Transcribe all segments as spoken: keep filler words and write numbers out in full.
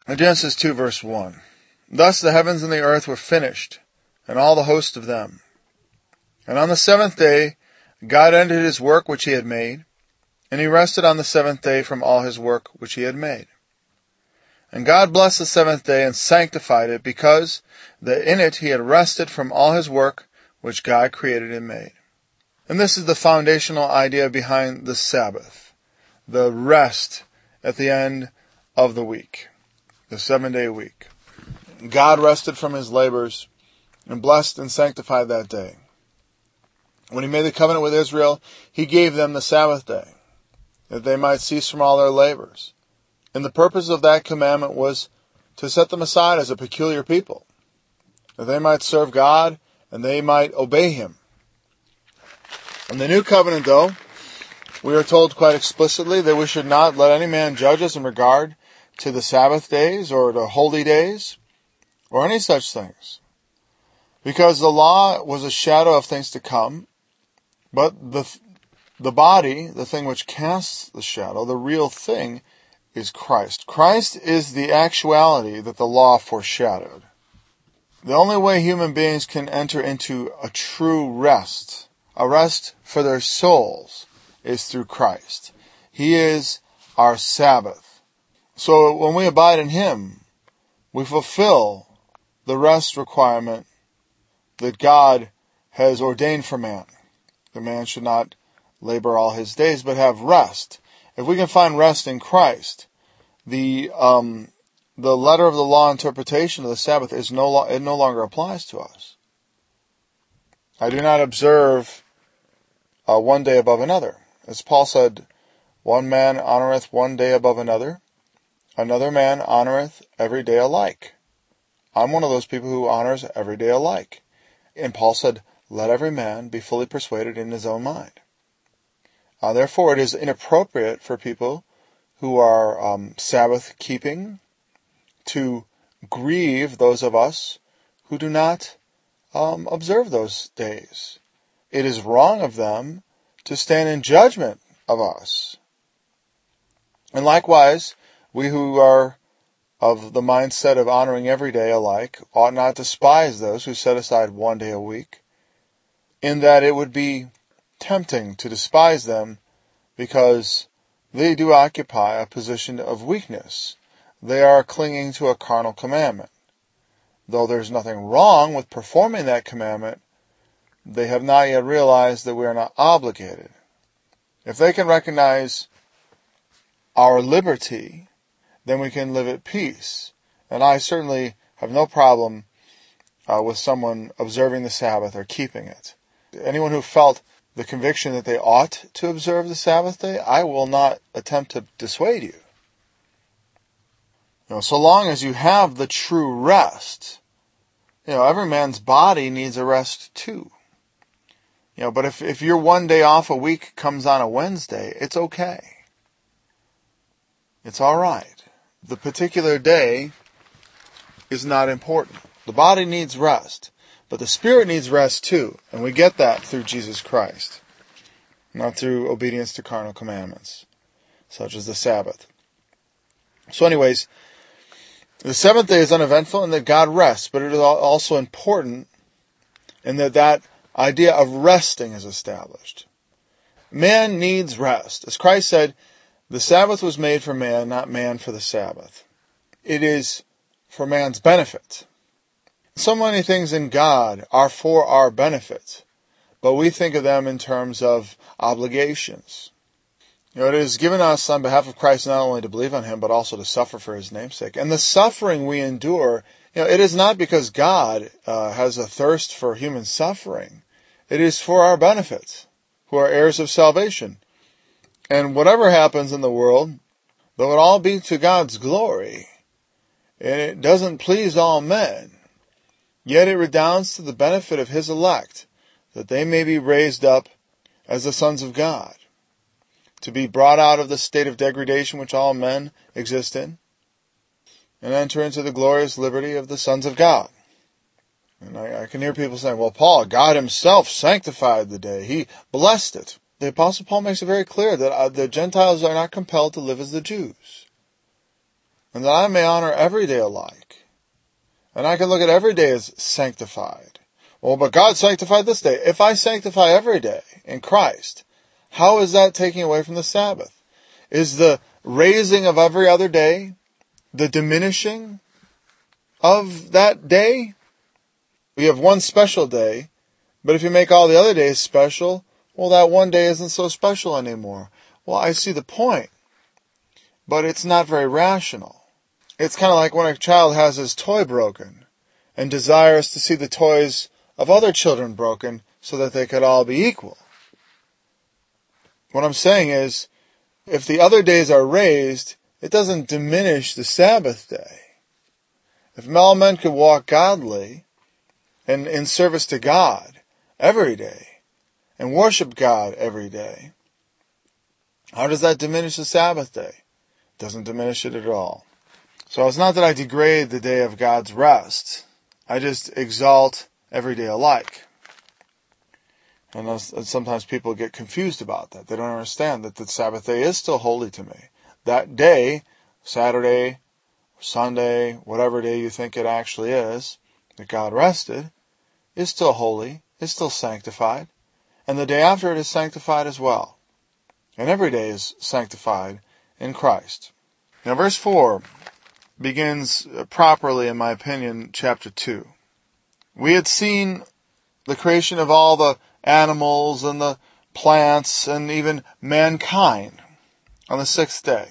Genesis two verse one. Thus the heavens and the earth were finished, and all the host of them. And on the seventh day God ended his work which he had made, and he rested on the seventh day from all his work which he had made. And God blessed the seventh day and sanctified it, because that in it he had rested from all his work which God created and made. And this is the foundational idea behind the Sabbath, the rest at the end of the week, the seven-day week. God rested from his labors and blessed and sanctified that day. When he made the covenant with Israel, he gave them the Sabbath day, that they might cease from all their labors. And the purpose of that commandment was to set them aside as a peculiar people, that they might serve God and they might obey him. In the new covenant, though, we are told quite explicitly that we should not let any man judge us in regard to the Sabbath days or to holy days or any such things, because the law was a shadow of things to come, but the the body, the thing which casts the shadow, the real thing, is Christ. Christ is the actuality that the law foreshadowed. The only way human beings can enter into a true rest, a rest for their souls, is through Christ. He is our Sabbath. So when we abide in him, we fulfill the rest requirement that God has ordained for man. The man should not labor all his days, but have rest. If we can find rest in Christ, the um, the letter of the law interpretation of the Sabbath is no lo- it no longer applies to us. I do not observe uh, one day above another. As Paul said, one man honoreth one day above another, another man honoreth every day alike. I'm one of those people who honors every day alike. And Paul said, let every man be fully persuaded in his own mind. Uh, therefore, it is inappropriate for people who are um, Sabbath-keeping to grieve those of us who do not um, observe those days. It is wrong of them to stand in judgment of us. And likewise, we who are of the mindset of honoring every day alike ought not despise those who set aside one day a week, in that it would be tempting to despise them because they do occupy a position of weakness. They are clinging to a carnal commandment. Though there's nothing wrong with performing that commandment, they have not yet realized that we are not obligated. If they can recognize our liberty, then we can live at peace. And I certainly have no problem uh, with someone observing the Sabbath or keeping it. Anyone who felt the conviction that they ought to observe the Sabbath day, I will not attempt to dissuade you. You know, so long as you have the true rest, you know, every man's body needs a rest too. You know, but if, if your one day off a week comes on a Wednesday, it's okay. It's alright. The particular day is not important. The body needs rest, but the spirit needs rest too, and we get that through Jesus Christ, not through obedience to carnal commandments, such as the Sabbath. So anyways, the seventh day is uneventful in that God rests, but it is also important in that that idea of resting is established. Man needs rest. As Christ said, the Sabbath was made for man, not man for the Sabbath. It is for man's benefit. So many things in God are for our benefit, but we think of them in terms of obligations. You know, it is given us on behalf of Christ not only to believe on him, but also to suffer for his name's sake. And the suffering we endure, you know, it is not because God uh, has a thirst for human suffering. It is for our benefit, who are heirs of salvation. And whatever happens in the world, though it all be to God's glory, and it doesn't please all men, yet it redounds to the benefit of his elect, that they may be raised up as the sons of God, to be brought out of the state of degradation which all men exist in, and enter into the glorious liberty of the sons of God. And I, I can hear people saying, well, Paul, God himself sanctified the day. He blessed it. The Apostle Paul makes it very clear that uh, the Gentiles are not compelled to live as the Jews. and that I may honor every day alike. And I can look at every day as sanctified. Well, but God sanctified this day. If I sanctify every day in Christ, how is that taking away from the Sabbath? Is the raising of every other day the diminishing of that day? We have one special day, but if you make all the other days special, well, that one day isn't so special anymore. Well, I see the point, but it's not very rational. It's kind of like when a child has his toy broken and desires to see the toys of other children broken so that they could all be equal. What I'm saying is, if the other days are raised, it doesn't diminish the Sabbath day. If all men could walk godly and in service to God every day and worship God every day, how does that diminish the Sabbath day? It doesn't diminish it at all. So it's not that I degrade the day of God's rest. I just exalt every day alike. And sometimes people get confused about that. They don't understand that the Sabbath day is still holy to me. That day, Saturday, Sunday, whatever day you think it actually is, that God rested, is still holy, is still sanctified. And the day after it is sanctified as well. And every day is sanctified in Christ. Now verse four begins properly, in my opinion, chapter two. We had seen the creation of all the animals and the plants and even mankind on the sixth day.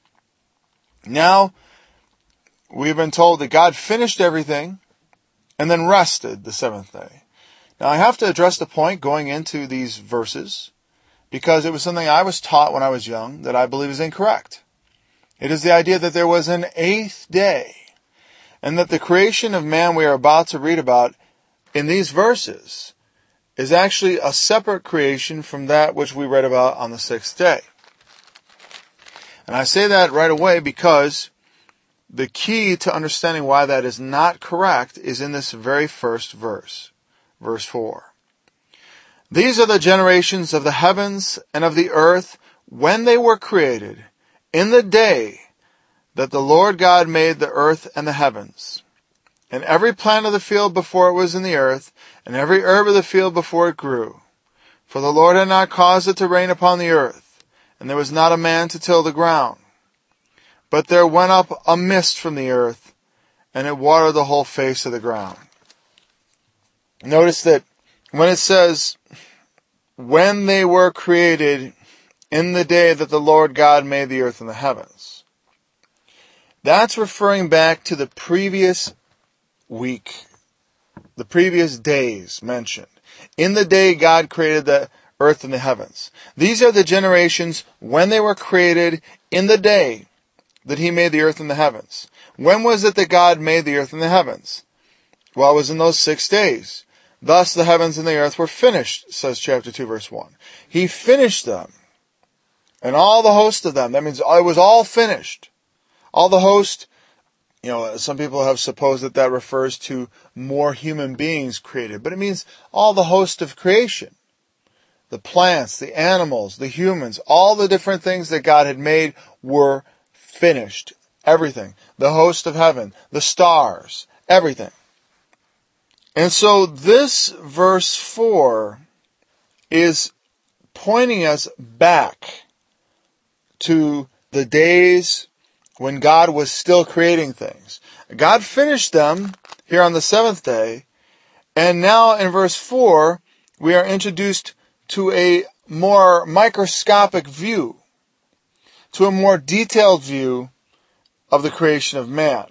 Now, we've been told that God finished everything and then rested the seventh day. Now, I have to address the point going into these verses because it was something I was taught when I was young that I believe is incorrect. It is the idea that there was an eighth day and that the creation of man we are about to read about in these verses is actually a separate creation from that which we read about on the sixth day. And I say that right away because the key to understanding why that is not correct is in this very first verse, verse four. These are the generations of the heavens and of the earth when they were created, in the day that the Lord God made the earth and the heavens, and every plant of the field before it was in the earth, and every herb of the field before it grew. For the Lord had not caused it to rain upon the earth, and there was not a man to till the ground. But there went up a mist from the earth, and it watered the whole face of the ground. Notice that when it says, when they were created in the day that the Lord God made the earth and the heavens, that's referring back to the previous week, the previous days mentioned. In the day God created the earth and the heavens. These are the generations when they were created in the day that He made the earth and the heavens. When was it that God made the earth and the heavens? Well, it was in those six days. Thus the heavens and the earth were finished, says chapter two, verse one. He finished them. And all the host of them. That means it was all finished. All the host, you know, some people have supposed that that refers to more human beings created. But it means all the host of creation. The plants, the animals, the humans, all the different things that God had made were finished. Everything. The host of heaven, the stars, everything. And so this verse four is pointing us back to the days when God was still creating things. God finished them here on the seventh day, and now in verse four, we are introduced to a more microscopic view, to a more detailed view of the creation of man.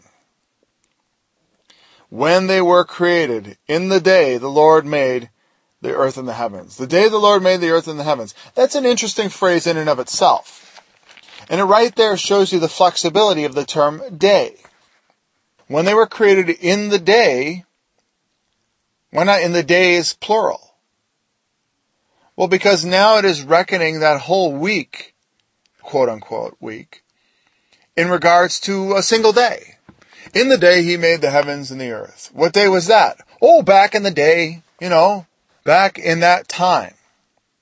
When they were created, in the day the Lord made the earth and the heavens. The day the Lord made the earth and the heavens. That's an interesting phrase in and of itself. And it right there shows you the flexibility of the term day. When they were created in the day, why not in the days plural? Well, because now it is reckoning that whole week, quote unquote week, in regards to a single day. In the day He made the heavens and the earth. What day was that? Oh, back in the day, you know, back in that time.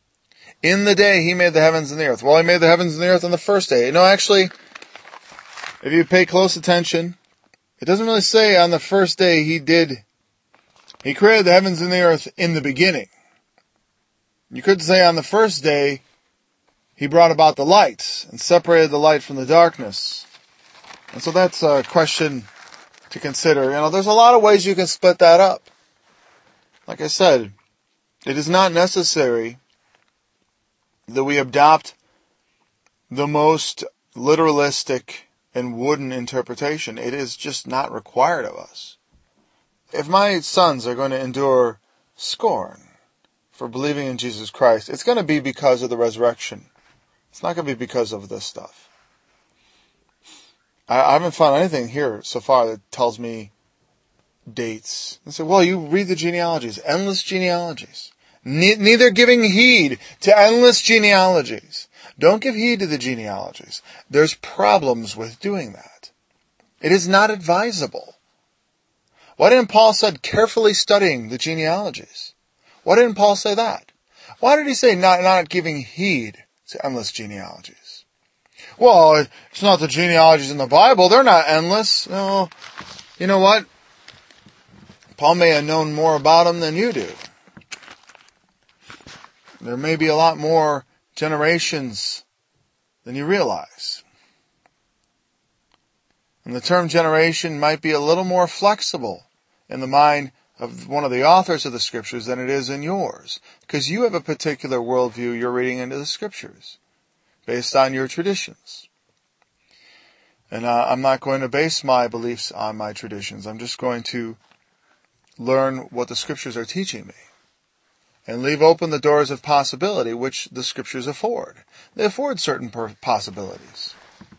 In the day He made the heavens and the earth. Well, He made the heavens and the earth on the first day. No, actually, if you pay close attention, it doesn't really say on the first day he did, he created the heavens and the earth in the beginning. You could say on the first day, he brought about the light and separated the light from the darkness. And so that's a question to consider. You know, there's a lot of ways you can split that up. Like I said, it is not necessary that we adopt the most literalistic and wooden interpretation. It is just not required of us. If my sons are going to endure scorn for believing in Jesus Christ, it's going to be because of the resurrection. It's not going to be because of this stuff. I, I haven't found anything here so far that tells me dates. And say, well, you read the genealogies, endless genealogies. Ne- neither giving heed to endless genealogies. Don't give heed to the genealogies. There's problems with doing that. It is not advisable. Why didn't Paul say carefully studying the genealogies? Why didn't Paul say that? Why did he say not, not giving heed to endless genealogies? Well, it's not the genealogies in the Bible. They're not endless. No. You know what? Paul may have known more about them than you do. There may be a lot more generations than you realize. And the term generation might be a little more flexible in the mind of one of the authors of the Scriptures than it is in yours. Because you have a particular worldview you're reading into the Scriptures based on your traditions. And uh, I'm not going to base my beliefs on my traditions. I'm just going to learn what the Scriptures are teaching me. And leave open the doors of possibility which the Scriptures afford. They afford certain per- possibilities.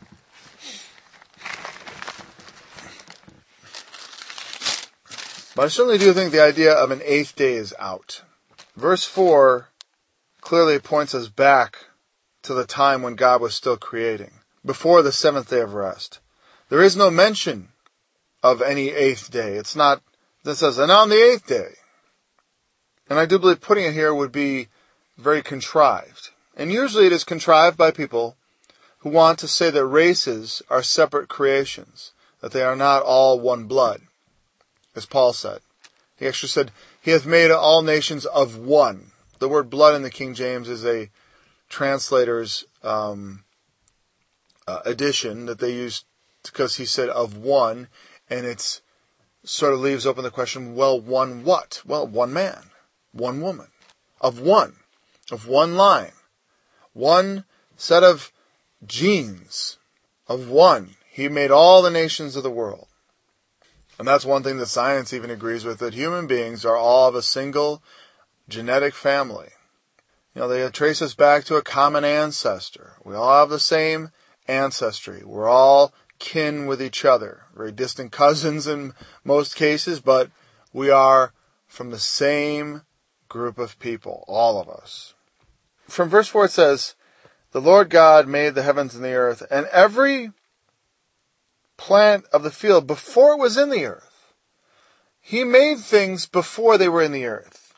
But I certainly do think the idea of an eighth day is out. Verse four clearly points us back to the time when God was still creating, before the seventh day of rest. There is no mention of any eighth day. It's not, this says, and on the eighth day. And I do believe putting it here would be very contrived. And usually it is contrived by people who want to say that races are separate creations, that they are not all one blood, as Paul said. He actually said, he hath made all nations of one. The word blood in the King James is a translator's um, uh, addition that they use because he said of one, and it's sort of leaves open the question, well, one what? Well, one man. One woman, of one, of one line, one set of genes, of one. He made all the nations of the world. And that's one thing that science even agrees with, that human beings are all of a single genetic family. You know, they trace us back to a common ancestor. We all have the same ancestry. We're all kin with each other. Very distant cousins in most cases, but we are from the same group of people, all of us. From verse four it says, the Lord God made the heavens and the earth, and every plant of the field before it was in the earth. He made things before they were in the earth.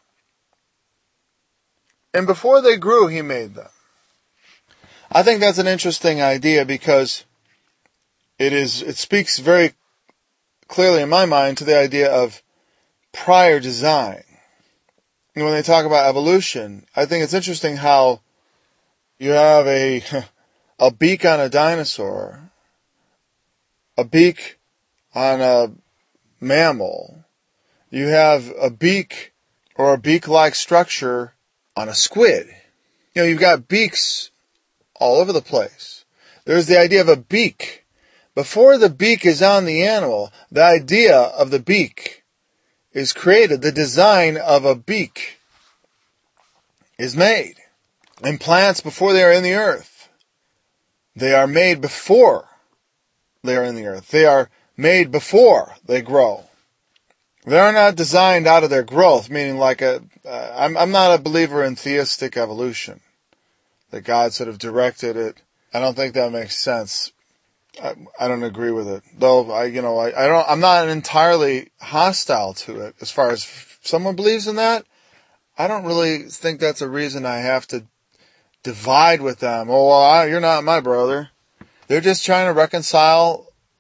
And before they grew, he made them. I think that's an interesting idea because it is, it speaks very clearly in my mind to the idea of prior design. When they talk about evolution, I think it's interesting how you have a a beak on a dinosaur, a beak on a mammal. You have a beak or a beak-like structure on a squid. You know, you've got beaks all over the place. There's the idea of a beak. Before the beak is on the animal, the idea of the beak is created. The design of a beak is made. And plants, before they are in the earth, they are made before they are in the earth. They are made before they grow. They are not designed out of their growth, meaning like a, uh, I'm, I'm not a believer in theistic evolution, that God sort of directed it. I don't think that makes sense. I, I don't agree with it. Though, I, you know, I, I don't, I'm not entirely hostile to it. As far as if someone believes in that, I don't really think that's a reason I have to divide with them. Oh, well, I, you're not my brother. They're just trying to reconcile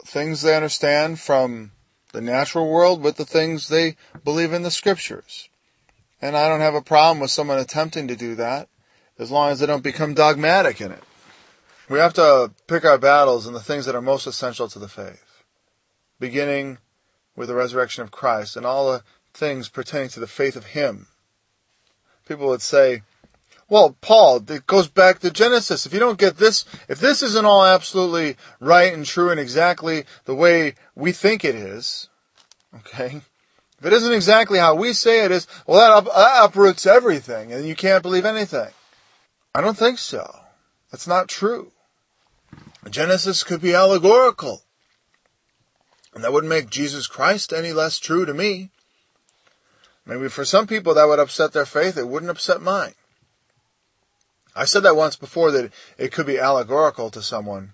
things they understand from the natural world with the things they believe in the scriptures. And I don't have a problem with someone attempting to do that, as long as they don't become dogmatic in it. We have to pick our battles in the things that are most essential to the faith, beginning with the resurrection of Christ and all the things pertaining to the faith of Him. People would say, well, Paul, it goes back to Genesis. If you don't get this, if this isn't all absolutely right and true and exactly the way we think it is, okay, if it isn't exactly how we say it is, well, that, up, that uproots everything and you can't believe anything. I don't think so. That's not true. Genesis could be allegorical. And that wouldn't make Jesus Christ any less true to me. Maybe for some people that would upset their faith. It wouldn't upset mine. I said that once before, that it could be allegorical to someone.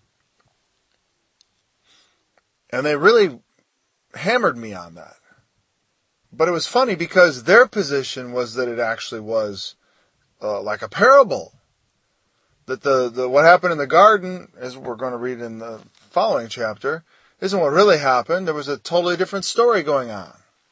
And they really hammered me on that. But it was funny because their position was that it actually was uh, like a parable. That the, the what happened in the garden, as we're going to read in the following chapter, isn't what really happened. There was a totally different story going on.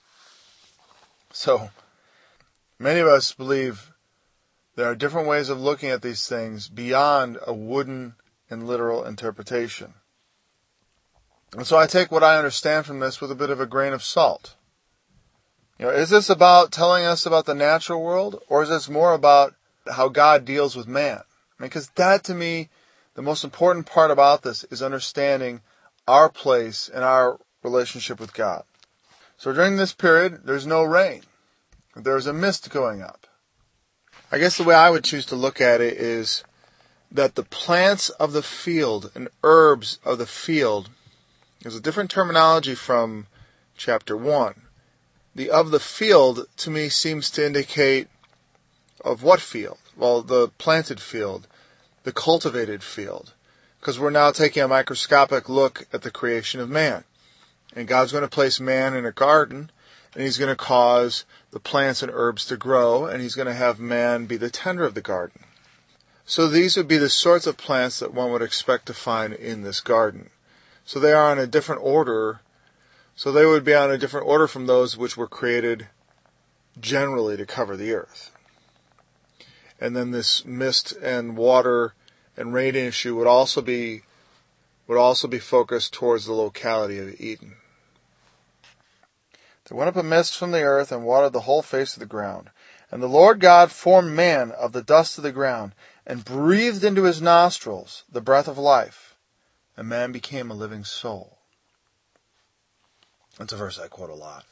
So, many of us believe there are different ways of looking at these things beyond a wooden and literal interpretation. And so I take what I understand from this with a bit of a grain of salt. You know, is this about telling us about the natural world, or is this more about how God deals with man? I mean, because that, to me, the most important part about this is understanding our place and our relationship with God. So during this period, there's no rain. There's a mist going up. I guess the way I would choose to look at it is that the plants of the field and herbs of the field, there's a different terminology from chapter one. The of the field, to me, seems to indicate of what field? Well, the planted field, the cultivated field. Because we're now taking a microscopic look at the creation of man. And God's going to place man in a garden, and He's going to cause the plants and herbs to grow, and He's going to have man be the tender of the garden. So these would be the sorts of plants that one would expect to find in this garden. So they are on a different order. So they would be on a different order from those which were created generally to cover the earth. And then this mist and water and rain issue would also be would also be focused towards the locality of Eden. There went up a mist from the earth and watered the whole face of the ground. And the Lord God formed man of the dust of the ground, and breathed into his nostrils the breath of life, and man became a living soul. That's a verse I quote a lot.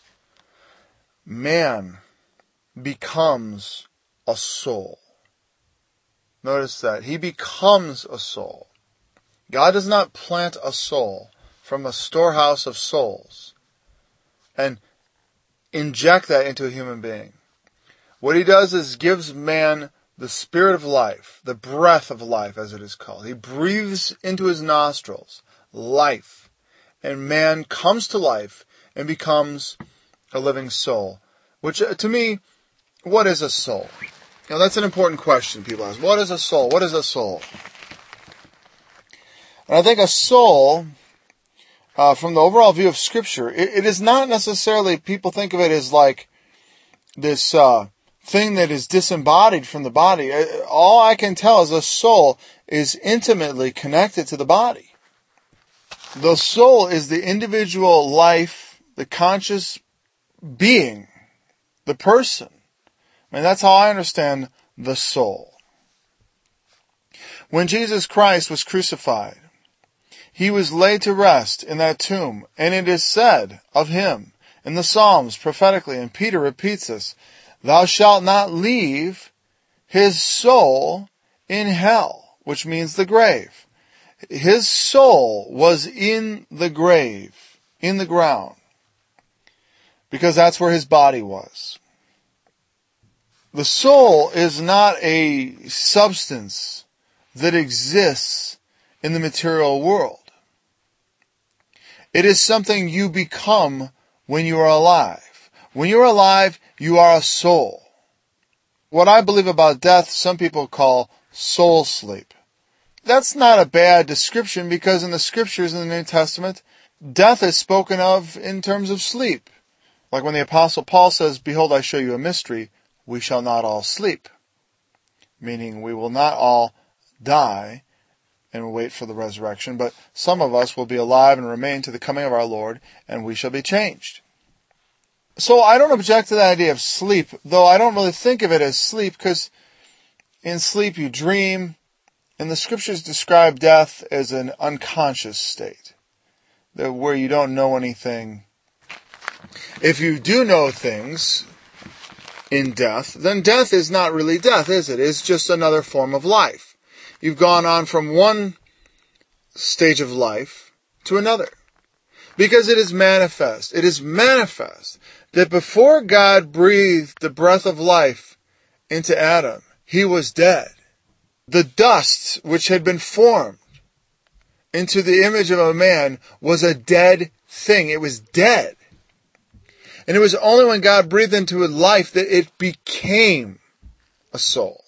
Man becomes a soul. Notice that. He becomes a soul. God does not plant a soul from a storehouse of souls and inject that into a human being. What He does is gives man the spirit of life, the breath of life, as it is called. He breathes into his nostrils life, and man comes to life and becomes a living soul. Which, to me, what is a soul? Now, that's an important question people ask. What is a soul? What is a soul? And I think a soul, uh, from the overall view of Scripture, it, it is not necessarily, people think of it as like this uh, thing that is disembodied from the body. All I can tell is a soul is intimately connected to the body. The soul is the individual life, the conscious being, the person. I mean, that's how I understand the soul. When Jesus Christ was crucified, He was laid to rest in that tomb, and it is said of Him in the Psalms prophetically, and Peter repeats this, "Thou shalt not leave His soul in hell," which means the grave. His soul was in the grave, in the ground, because that's where His body was. The soul is not a substance that exists in the material world. It is something you become when you are alive. When you're alive, you are a soul. What I believe about death, some people call soul sleep. that's not a bad description, because in the scriptures in the New Testament, death is spoken of in terms of sleep. Like when the Apostle Paul says, "Behold, I show you a mystery, we shall not all sleep." Meaning we will not all die and wait for the resurrection, but some of us will be alive and remain to the coming of our Lord, and we shall be changed. So I don't object to the idea of sleep, though I don't really think of it as sleep, because in sleep you dream, and the scriptures describe death as an unconscious state, where you don't know anything. If you do know things in death, then death is not really death, is it? It's just another form of life. You've gone on from one stage of life to another. Because it is manifest. It is manifest that before God breathed the breath of life into Adam, he was dead. The dust which had been formed into the image of a man was a dead thing. It was dead. And it was only when God breathed into it life that it became a soul.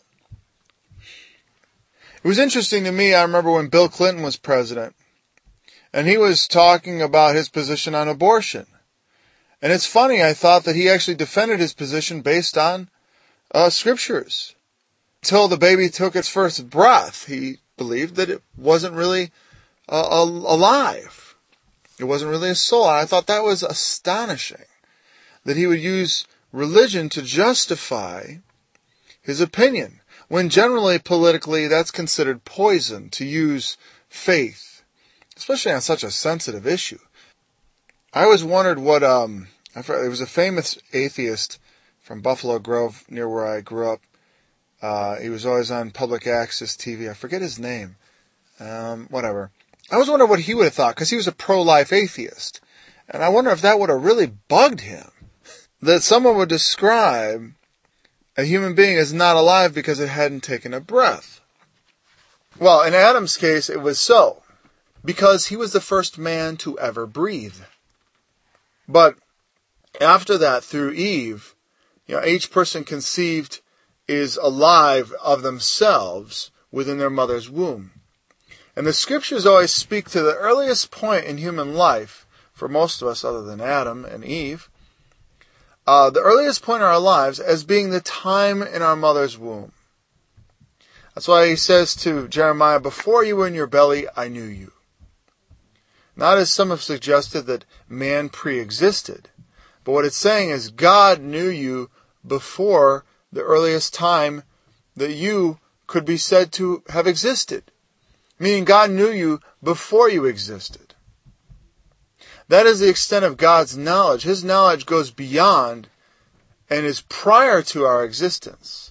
It was interesting to me, I remember when Bill Clinton was president, and he was talking about his position on abortion. And it's funny, I thought that he actually defended his position based on uh, scriptures. Until the baby took its first breath, he believed that it wasn't really uh, alive. It wasn't really a soul. And I thought that was astonishing, that he would use religion to justify his opinion, when generally, politically, that's considered poison to use faith, especially on such a sensitive issue. I always wondered what, um, there was a famous atheist from Buffalo Grove, near where I grew up. Uh, he was always on public access T V. I forget his name. Um, whatever. I always wondered what he would have thought, because he was a pro-life atheist. And I wonder if that would have really bugged him. That someone would describe a human being as not alive because it hadn't taken a breath. Well, in Adam's case, it was so, because he was the first man to ever breathe. But after that, through Eve, you know, each person conceived is alive of themselves within their mother's womb. And the scriptures always speak to the earliest point in human life, for most of us other than Adam and Eve, Uh, the earliest point in our lives as being the time in our mother's womb. That's why he says to Jeremiah, "Before you were in your belly, I knew you." Not as some have suggested that man pre-existed, but what it's saying is God knew you before the earliest time that you could be said to have existed. Meaning God knew you before you existed. That is the extent of God's knowledge. His knowledge goes beyond and is prior to our existence.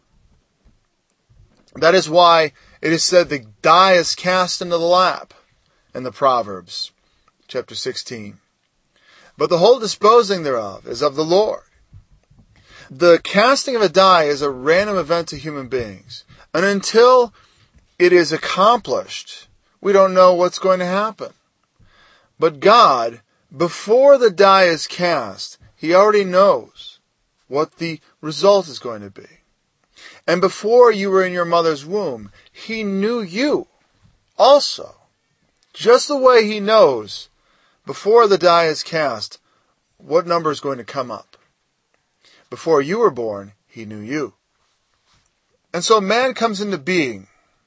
That is why it is said the die is cast into the lap in the Proverbs, chapter sixteen. But the whole disposing thereof is of the Lord. The casting of a die is a random event to human beings. And until it is accomplished, we don't know what's going to happen. But God, before the die is cast, He already knows what the result is going to be. And before you were in your mother's womb, He knew you also. Just the way He knows, before the die is cast, what number is going to come up. Before you were born, He knew you. And so man comes into being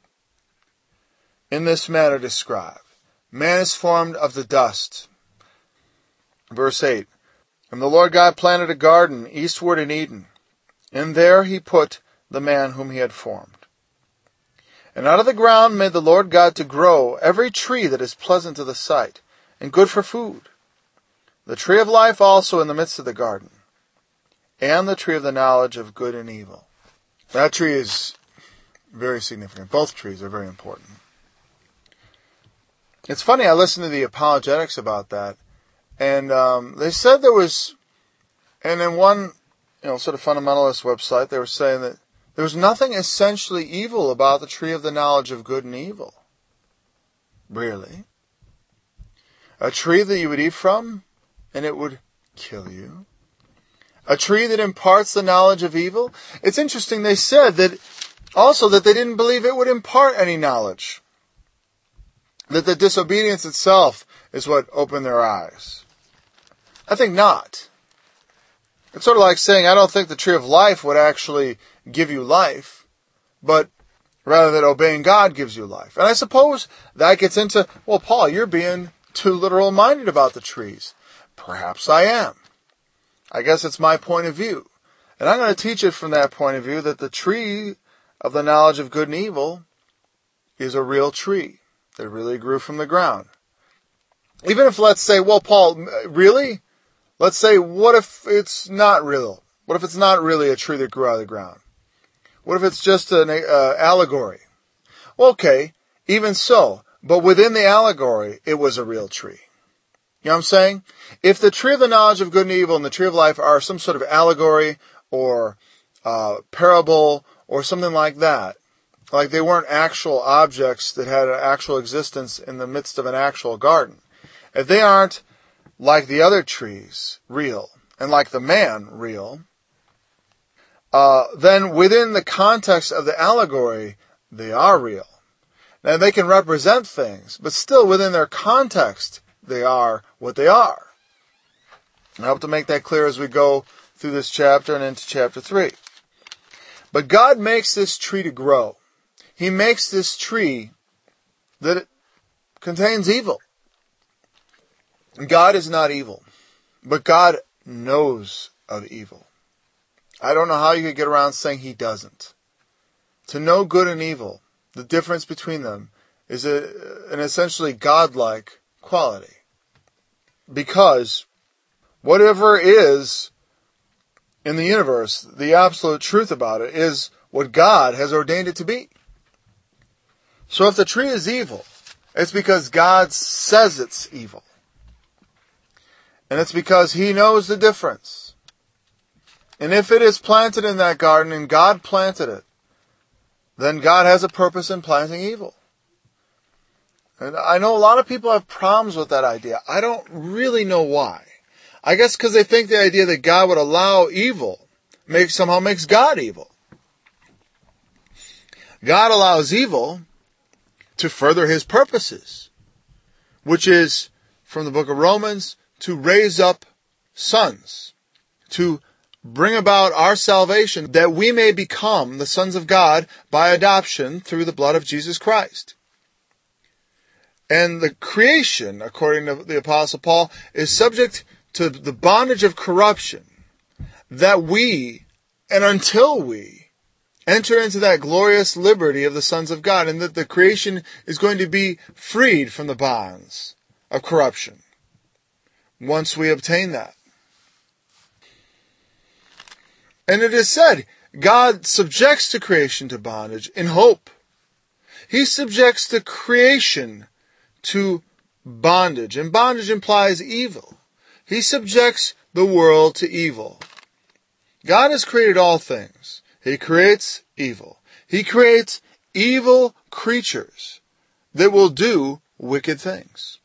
in this manner described. Man is formed of the dust. Verse eight. And the Lord God planted a garden eastward in Eden, and there He put the man whom He had formed. And out of the ground made the Lord God to grow every tree that is pleasant to the sight, and good for food. The tree of life also in the midst of the garden, and the tree of the knowledge of good and evil. That tree is very significant. Both trees are very important. It's funny, I listened to the apologetics about that, and um, they said there was, and in one, you know, sort of fundamentalist website, they were saying that there was nothing essentially evil about the tree of the knowledge of good and evil. Really? A tree that you would eat from, and it would kill you? A tree that imparts the knowledge of evil? It's interesting, they said that also that they didn't believe it would impart any knowledge. that the disobedience itself is what opened their eyes? I think not. It's sort of like saying, I don't think the tree of life would actually give you life, but rather that obeying God gives you life. And I suppose that gets into, well, Paul, you're being too literal-minded about the trees. Perhaps I am. I guess it's my point of view. And I'm going to teach it from that point of view, that the tree of the knowledge of good and evil is a real tree that really grew from the ground. Even if, let's say, well, Paul, really? Let's say, what if it's not real? What if it's not really a tree that grew out of the ground? What if it's just an uh, allegory? Okay, even so, but within the allegory, it was a real tree. You know what I'm saying? If the tree of the knowledge of good and evil and the tree of life are some sort of allegory or uh, parable or something like that, like they weren't actual objects that had an actual existence in the midst of an actual garden, if they aren't like the other trees real and like the man real, uh, then within the context of the allegory, they are real. Now they can represent things, but still within their context, they are what they are. I hope to make that clear as we go through this chapter and into chapter three. But God makes this tree to grow. He makes this tree that it contains evil. God is not evil, but God knows of evil. I don't know how you could get around saying He doesn't. To know good and evil, the difference between them is a, an essentially godlike quality. Because whatever is in the universe, the absolute truth about it is what God has ordained it to be. So if the tree is evil, it's because God says it's evil. And it's because He knows the difference. And if it is planted in that garden and God planted it, then God has a purpose in planting evil. And I know a lot of people have problems with that idea. I don't really know why. I guess because they think the idea that God would allow evil makes, somehow makes God evil. God allows evil to further His purposes, which is, from the book of Romans, to raise up sons, to bring about our salvation, that we may become the sons of God by adoption through the blood of Jesus Christ. And the creation, according to the Apostle Paul, is subject to the bondage of corruption, that we, and until we, enter into that glorious liberty of the sons of God, and that the creation is going to be freed from the bonds of corruption once we obtain that. And it is said, God subjects the creation to bondage in hope. He subjects the creation to bondage, and bondage implies evil. He subjects the world to evil. God has created all things. He creates evil. He creates evil creatures that will do wicked things.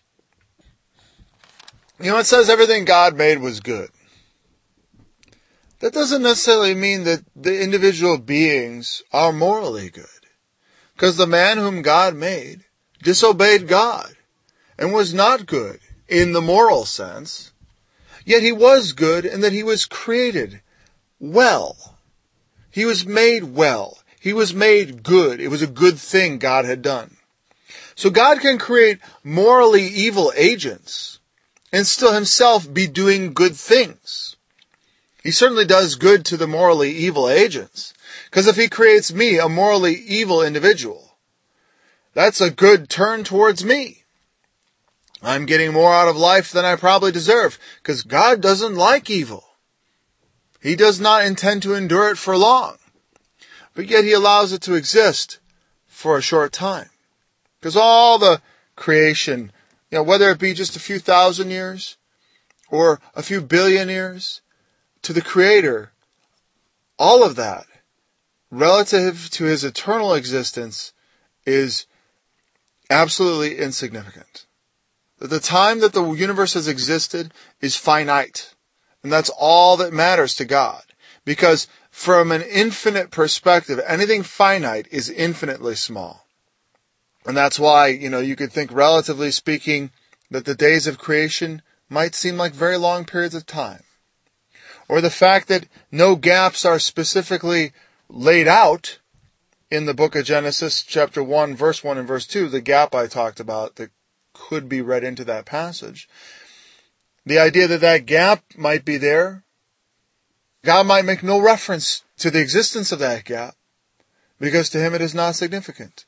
You know, it says everything God made was good. That doesn't necessarily mean that the individual beings are morally good. Because the man whom God made disobeyed God and was not good in the moral sense. Yet he was good in that he was created well. He was made well. He was made good. It was a good thing God had done. So God can create morally evil agents and still Himself be doing good things. He certainly does good to the morally evil agents. Because if He creates me a morally evil individual, that's a good turn towards me. I'm getting more out of life than I probably deserve, because God doesn't like evil. He does not intend to endure it for long. But yet He allows it to exist for a short time. Because all the creation, you know, whether it be just a few thousand years or a few billion years, to the Creator, all of that, relative to His eternal existence, is absolutely insignificant. That the time that the universe has existed is finite. And that's all that matters to God. Because from an infinite perspective, anything finite is infinitely small. And that's why, you know, you could think, relatively speaking, that the days of creation might seem like very long periods of time. Or the fact that no gaps are specifically laid out in the book of Genesis, chapter one, verse one and verse two, the gap I talked about that could be read into that passage. The idea that that gap might be there, God might make no reference to the existence of that gap, because to him it is not significant.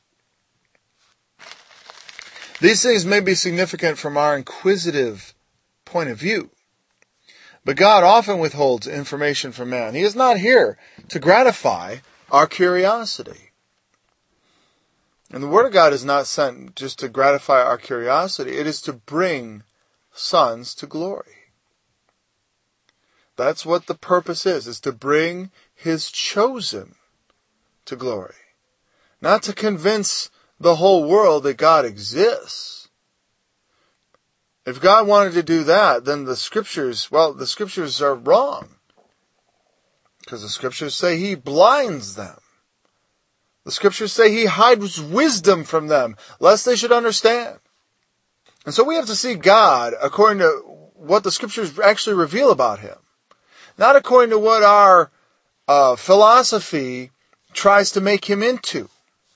These things may be significant from our inquisitive point of view, but God often withholds information from man. He is not here to gratify our curiosity. And the Word of God is not sent just to gratify our curiosity. It is to bring sons to glory. That's what the purpose is, is to bring his chosen to glory. Not to convince the whole world that God exists. If God wanted to do that, then the scriptures, well, the scriptures are wrong. Because the scriptures say he blinds them. The scriptures say he hides wisdom from them, lest they should understand. And so we have to see God according to what the scriptures actually reveal about him. Not according to what our uh, philosophy tries to make him into.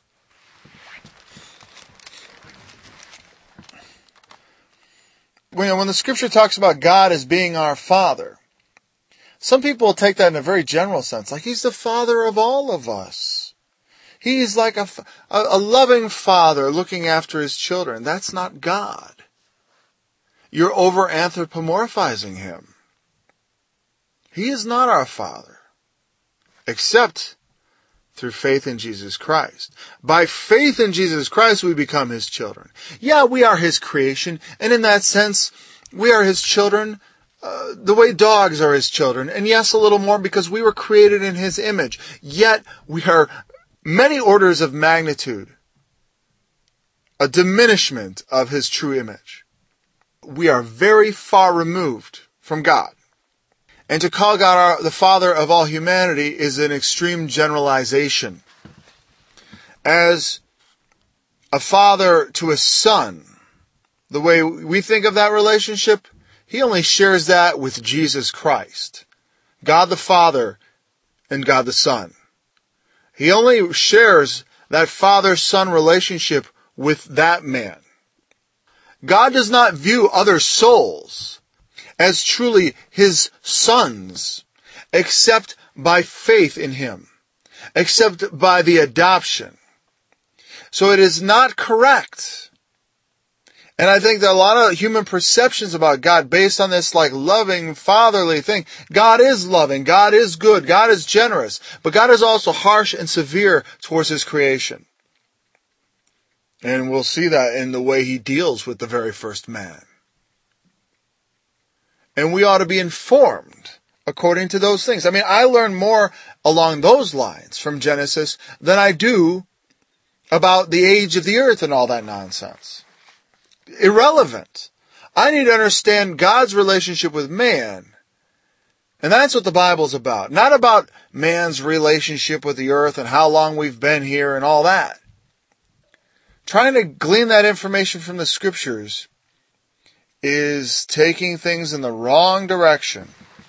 When, when the scripture talks about God as being our Father, some people take that in a very general sense, like he's the Father of all of us. He's like a, a, a loving father looking after his children. That's not God. You're over-anthropomorphizing him. He is not our Father, except through faith in Jesus Christ. By faith in Jesus Christ, we become his children. Yeah, we are his creation, and in that sense, we are his children uh, the way dogs are his children. And yes, a little more because we were created in his image. Yet, we are many orders of magnitude a diminishment of his true image. We are very far removed from God. And to call God our, the Father of all humanity is an extreme generalization. As a father to a son, the way we think of that relationship, he only shares that with Jesus Christ. God the Father and God the Son. He only shares that father-son relationship with that man. God does not view other souls as truly his sons, except by faith in him, except by the adoption. So it is not correct. And I think that a lot of human perceptions about God based on this like loving, fatherly thing. God is loving, God is good, God is generous, but God is also harsh and severe towards his creation. And we'll see that in the way he deals with the very first man. And we ought to be informed according to those things. I mean, I learn more along those lines from Genesis than I do about the age of the earth and all that nonsense. Irrelevant. I need to understand God's relationship with man. And that's what the Bible's about. Not about man's relationship with the earth and how long we've been here and all that. Trying to glean that information from the scriptures is taking things in the wrong direction.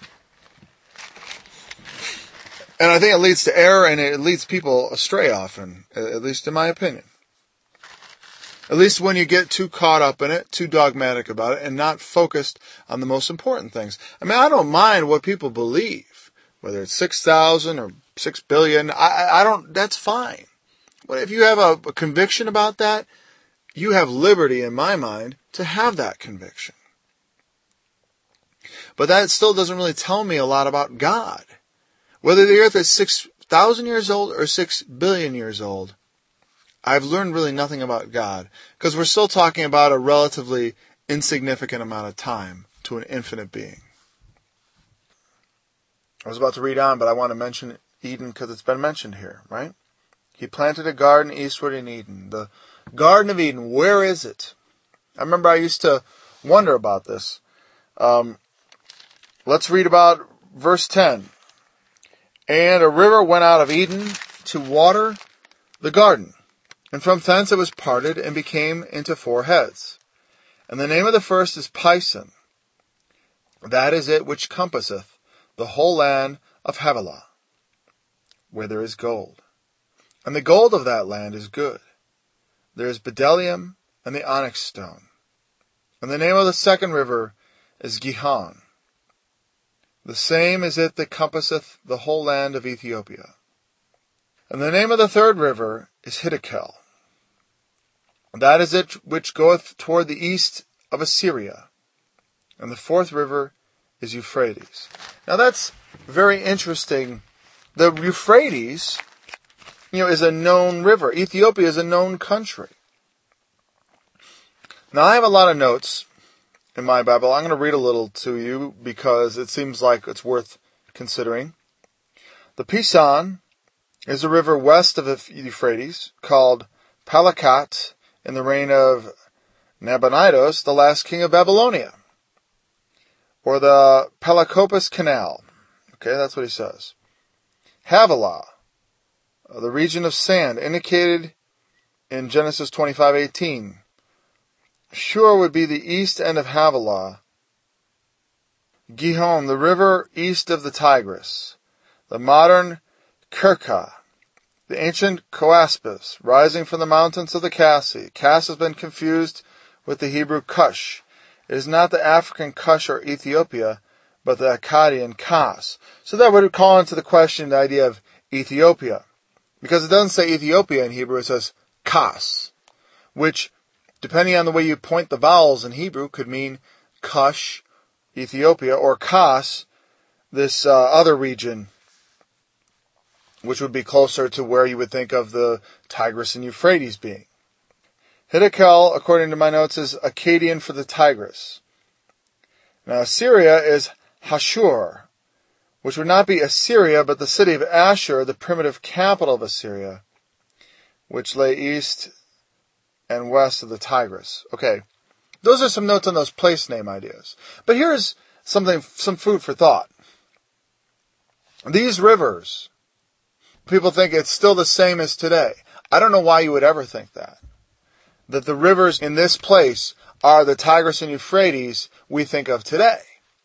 And I think it leads to error and it leads people astray often, at least in my opinion. At least when you get too caught up in it, too dogmatic about it, and not focused on the most important things. I mean, I don't mind what people believe, whether it's six thousand or six billion, I, I don't, that's fine. But if you have a, a conviction about that, you have liberty, in my mind, to have that conviction. But that still doesn't really tell me a lot about God. Whether the earth is six thousand years old or six billion years old, I've learned really nothing about God, because we're still talking about a relatively insignificant amount of time to an infinite being. I was about to read on, but I want to mention Eden because it's been mentioned here, right? He planted a garden eastward in Eden. The Garden of Eden, where is it? I remember I used to wonder about this. Um, let's read about verse ten. And a river went out of Eden to water the garden, And from thence it was parted, and became into four heads. And the name of the first is Pison. That is it which compasseth the whole land of Havilah, where there is gold. And the gold of that land is good. There is bdellium and the onyx stone. And the name of the second river is Gihon. The same is it that compasseth the whole land of Ethiopia. And the name of the third river is Hiddekel. That is it which goeth toward the east of Assyria. And the fourth river is Euphrates. Now that's very interesting. The Euphrates, you know, is a known river. Ethiopia is a known country. Now I have a lot of notes in my Bible. I'm going to read a little to you because it seems like it's worth considering. The Pison is a river west of the Euphrates called Palakat in the reign of Nabonidus, the last king of Babylonia. Or the Pelacopus Canal. Okay, that's what he says. Havilah, the region of sand, indicated in Genesis twenty-five eighteen. Shur would be the east end of Havilah. Gihon, the river east of the Tigris. The modern Kirka, the ancient Coaspis, rising from the mountains of the Kassi. Kass has been confused with the Hebrew Cush. It is not the African Cush or Ethiopia, but the Akkadian Kas. So that would call into the question the idea of Ethiopia. Because it doesn't say Ethiopia in Hebrew, it says Kas, which, depending on the way you point the vowels in Hebrew, could mean Cush, Ethiopia, or Kas, this uh, other region, which would be closer to where you would think of the Tigris and Euphrates being. Hiddekel, according to my notes, is Akkadian for the Tigris. Now, Assyria is Hashur, which would not be Assyria, but the city of Ashur, the primitive capital of Assyria, which lay east and west of the Tigris. Okay, those are some notes on those place name ideas. But here's something, some food for thought. These rivers, people think it's still the same as today. I don't know why you would ever think that. That the rivers in this place are the Tigris and Euphrates we think of today.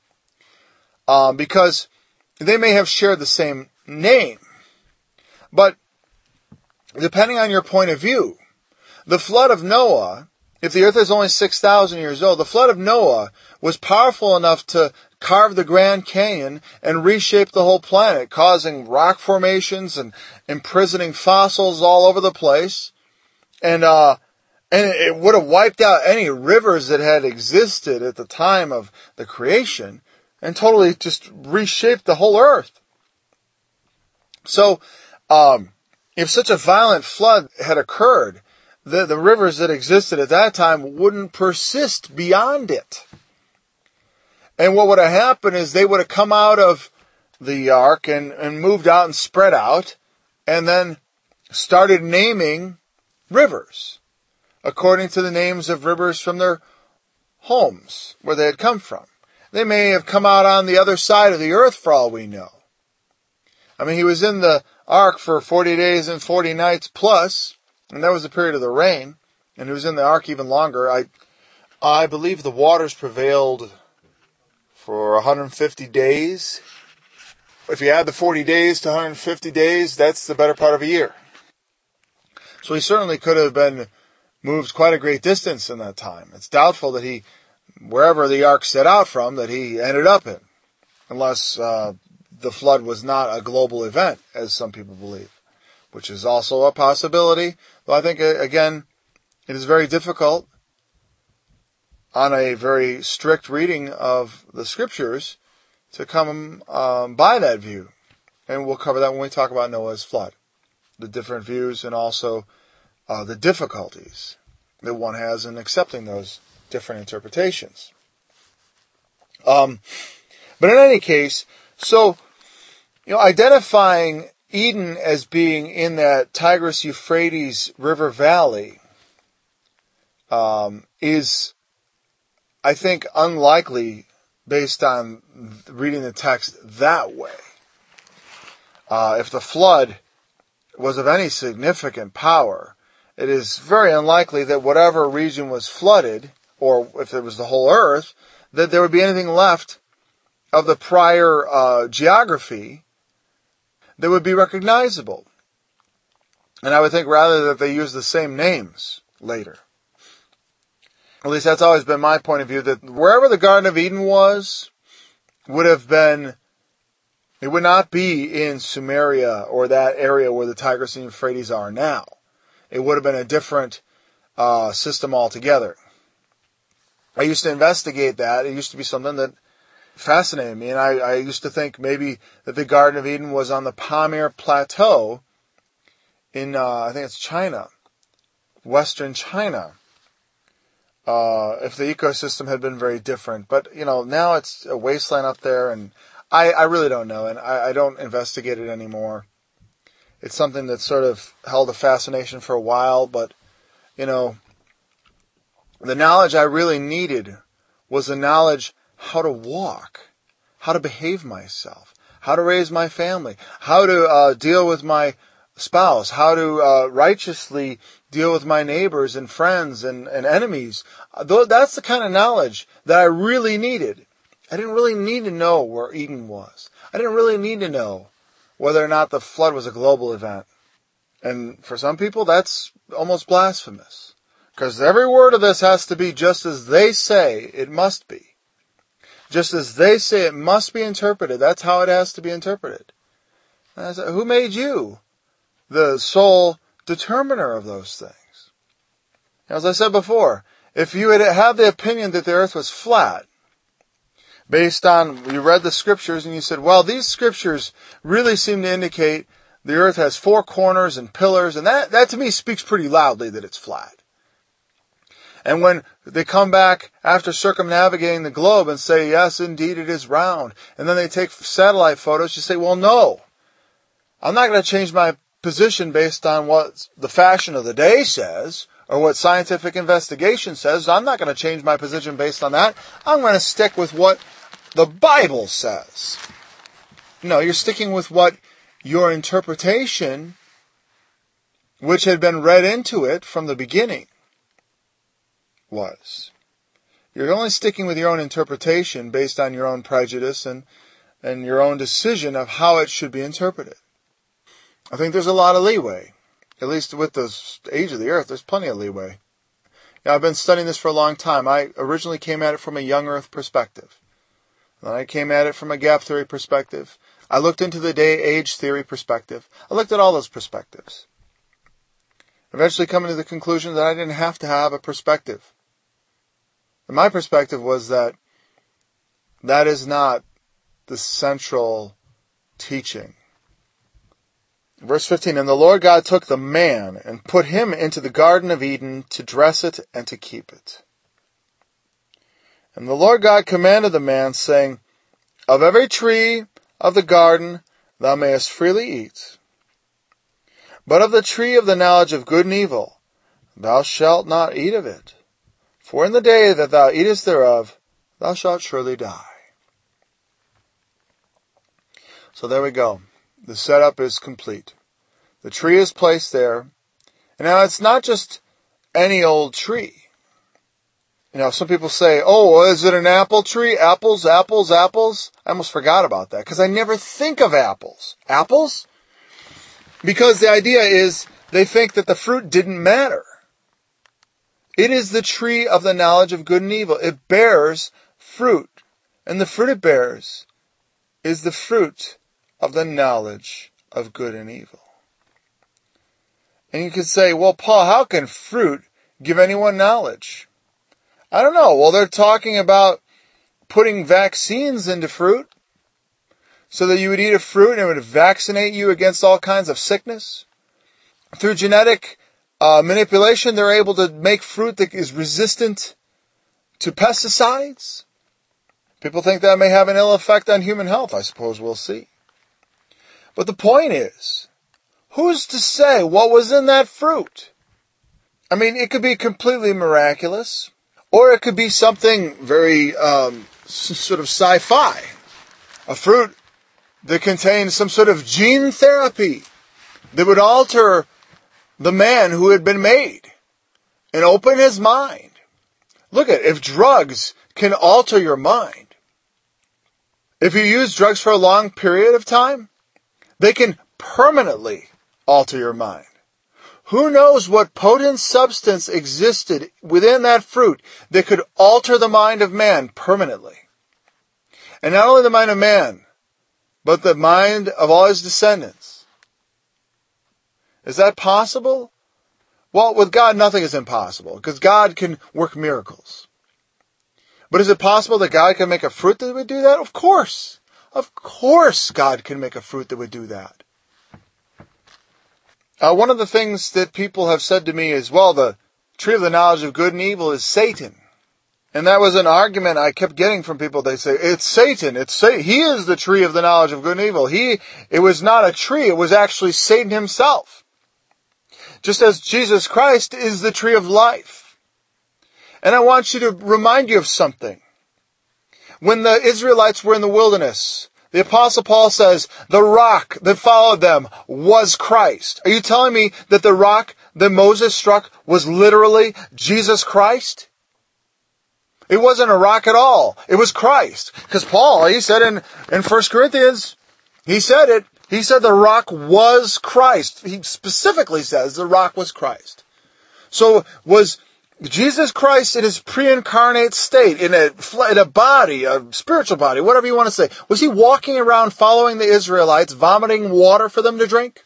Um, because they may have shared the same name. But depending on your point of view, the flood of Noah, if the earth is only six thousand years old, the flood of Noah was powerful enough to carve the Grand Canyon and reshape the whole planet, causing rock formations and imprisoning fossils all over the place. And, uh, and it would have wiped out any rivers that had existed at the time of the creation and totally just reshaped the whole earth. So, um, if such a violent flood had occurred, the, the rivers that existed at that time wouldn't persist beyond it. And what would have happened is they would have come out of the ark and, and moved out and spread out and then started naming rivers according to the names of rivers from their homes where they had come from. They may have come out on the other side of the earth for all we know. I mean, he was in the ark for forty days and forty nights plus, and that was the period of the rain, and he was in the ark even longer. I, I believe the waters prevailed for one hundred fifty days. If you add the forty days to one hundred fifty days, that's the better part of a year. So he certainly could have been moved quite a great distance in that time. It's doubtful that he, wherever the ark set out from, that he ended up in, unless uh, the flood was not a global event, as some people believe, which is also a possibility. Though I think, again, it is very difficult on a very strict reading of the scriptures to come um, by that view. And we'll cover that when we talk about Noah's flood. The different views and also uh, the difficulties that one has in accepting those different interpretations. Um, but in any case, so, you know, identifying Eden as being in that Tigris-Euphrates River Valley um, is, I think, unlikely based on reading the text that way. Uh, if the flood was of any significant power, it is very unlikely that whatever region was flooded, or if it was the whole earth, that there would be anything left of the prior uh, geography that would be recognizable. And I would think rather that they use the same names later. At least that's always been my point of view, that wherever the Garden of Eden was, would have been, it would not be in Sumeria or that area where the Tigris and Euphrates are now. It would have been a different uh, system altogether. I used to investigate that. It used to be something that fascinated me, and I, I used to think maybe that the Garden of Eden was on the Pamir Plateau in, uh, I think it's China, Western China. Uh, if the ecosystem had been very different. But, you know, now it's a wasteland up there, and I, I really don't know, and I, I don't investigate it anymore. It's something that sort of held a fascination for a while, but, you know, the knowledge I really needed was the knowledge how to walk, how to behave myself, how to raise my family, how to uh, deal with my spouse, how to uh, righteously deal with my neighbors and friends and, and enemies. That's the kind of knowledge that I really needed. I didn't really need to know where Eden was. I didn't really need to know whether or not the flood was a global event. And for some people, that's almost blasphemous. Because every word of this has to be just as they say it must be. Just as they say it must be interpreted, that's how it has to be interpreted. And I said, who made you the sole determiner of those things? As I said before, if you had had the opinion that the earth was flat, based on, you read the scriptures and you said, well, these scriptures really seem to indicate the earth has four corners and pillars, and that, that to me speaks pretty loudly that it's flat. And when they come back after circumnavigating the globe and say, yes, indeed, it is round, and then they take satellite photos, you say, well, no, I'm not going to change my position based on what the fashion of the day says or what scientific investigation says. I'm not going to change my position based on that. I'm going to stick with what the Bible says. No, you're sticking with what your interpretation, which had been read into it from the beginning, was. You're only sticking with your own interpretation based on your own prejudice and, and your own decision of how it should be interpreted. I think there's a lot of leeway. At least with the age of the earth, there's plenty of leeway. Now, I've been studying this for a long time. I originally came at it from a young earth perspective. Then I came at it from a gap theory perspective. I looked into the day-age theory perspective. I looked at all those perspectives. Eventually coming to the conclusion that I didn't have to have a perspective. And my perspective was that that is not the central teaching. Verse fifteen, and the Lord God took the man and put him into the Garden of Eden to dress it and to keep it. And the Lord God commanded the man, saying, of every tree of the garden thou mayest freely eat, but of the tree of the knowledge of good and evil thou shalt not eat of it, for in the day that thou eatest thereof thou shalt surely die. So there we go. The setup is complete. The tree is placed there. And now it's not just any old tree. You know, some people say, oh, is it an apple tree? Apples, apples, apples? I almost forgot about that because I never think of apples. Apples? Because the idea is they think that the fruit didn't matter. It is the tree of the knowledge of good and evil. It bears fruit. And the fruit it bears is the fruit of the knowledge of good and evil. And you could say, well, Paul, how can fruit give anyone knowledge? I don't know. Well, they're talking about putting vaccines into fruit so that you would eat a fruit and it would vaccinate you against all kinds of sickness. Through genetic uh, manipulation, they're able to make fruit that is resistant to pesticides. People think that may have an ill effect on human health. I suppose we'll see. But the point is, who's to say what was in that fruit? I mean, it could be completely miraculous, or it could be something very um, sort of sci-fi. A fruit that contains some sort of gene therapy that would alter the man who had been made and open his mind. Look at it. If drugs can alter your mind, if you use drugs for a long period of time, they can permanently alter your mind. Who knows what potent substance existed within that fruit that could alter the mind of man permanently? And not only the mind of man, but the mind of all his descendants. Is that possible? Well, with God, nothing is impossible, because God can work miracles. But is it possible that God can make a fruit that would do that? Of course. Of course God can make a fruit that would do that. Uh, one of the things that people have said to me is, well, the tree of the knowledge of good and evil is Satan. And that was an argument I kept getting from people. They say, it's Satan. It's Satan. He is the tree of the knowledge of good and evil. He, it was not a tree. It was actually Satan himself. Just as Jesus Christ is the tree of life. And I want you to remind you of something. When the Israelites were in the wilderness, the Apostle Paul says, the rock that followed them was Christ. Are you telling me that the rock that Moses struck was literally Jesus Christ? It wasn't a rock at all. It was Christ. Because Paul, he said in, in First Corinthians, he said it, he said the rock was Christ. He specifically says the rock was Christ. So was Jesus Christ in his pre-incarnate state, in a, in a body, a spiritual body, whatever you want to say, was he walking around following the Israelites, vomiting water for them to drink?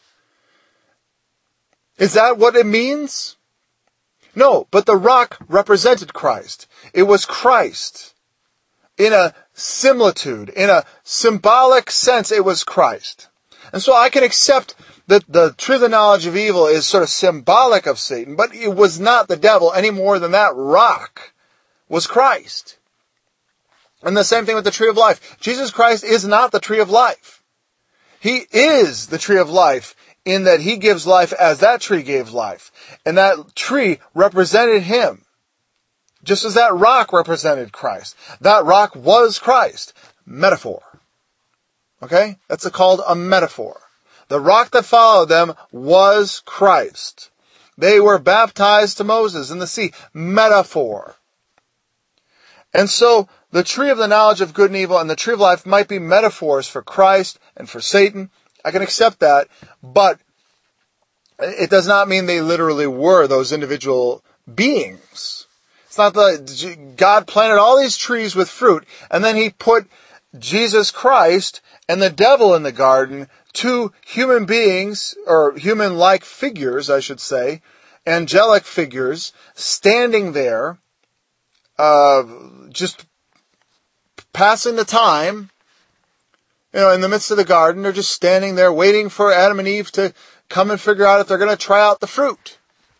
Is that what it means? No, but the rock represented Christ. It was Christ. In a similitude, in a symbolic sense, it was Christ. And so I can accept that the tree of the knowledge of evil is sort of symbolic of Satan, but it was not the devil any more than that rock was Christ. And the same thing with the tree of life. Jesus Christ is not the tree of life. He is the tree of life in that he gives life as that tree gave life. And that tree represented him, just as that rock represented Christ. That rock was Christ. Metaphor. Okay? That's called a metaphor. The rock that followed them was Christ. They were baptized to Moses in the sea. Metaphor. And so, the tree of the knowledge of good and evil and the tree of life might be metaphors for Christ and for Satan. I can accept that, but it does not mean they literally were those individual beings. It's not that God planted all these trees with fruit, and then he put Jesus Christ and the devil in the garden, two human beings, or human-like figures, I should say, angelic figures, standing there, uh, just passing the time, you know, in the midst of the garden. They're just standing there waiting for Adam and Eve to come and figure out if they're going to try out the fruit.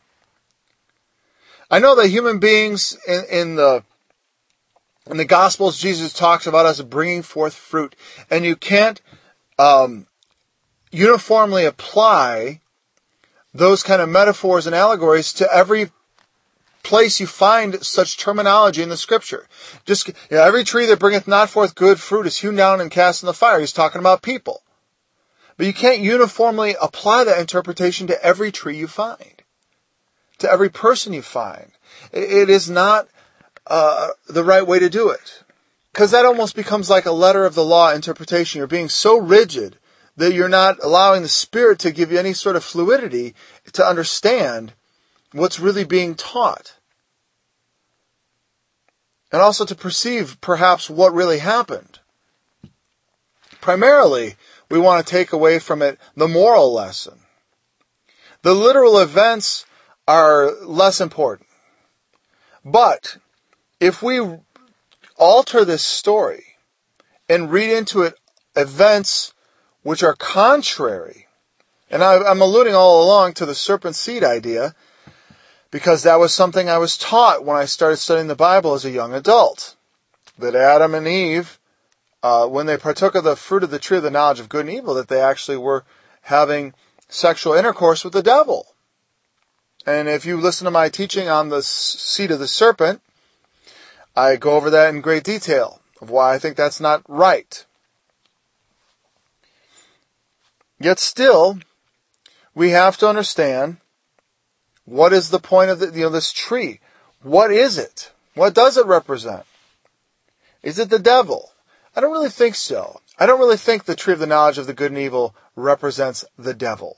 I know that human beings in, in the in the Gospels, Jesus talks about us bringing forth fruit, and you can't um, uniformly apply those kind of metaphors and allegories to every place you find such terminology in the Scripture. Just you know, every tree that bringeth not forth good fruit is hewn down and cast in the fire. He's talking about people. But you can't uniformly apply that interpretation to every tree you find, to every person you find. It is not uh, the right way to do it. Because that almost becomes like a letter of the law interpretation. You're being so rigid that you're not allowing the Spirit to give you any sort of fluidity to understand what's really being taught. And also to perceive perhaps what really happened. Primarily, we want to take away from it the moral lesson. The literal events are less important. But if we alter this story and read into it events which are contrary, and I, I'm alluding all along to the serpent seed idea, because that was something I was taught when I started studying the Bible as a young adult. That Adam and Eve, uh, when they partook of the fruit of the tree of the knowledge of good and evil, that they actually were having sexual intercourse with the devil. And if you listen to my teaching on the seed of the serpent, I go over that in great detail of why I think that's not right. Yet still, we have to understand What is the point of the, you know, this tree? What is it? What does it represent? Is it the devil? I don't really think so. I don't really think the tree of the knowledge of the good and evil represents the devil.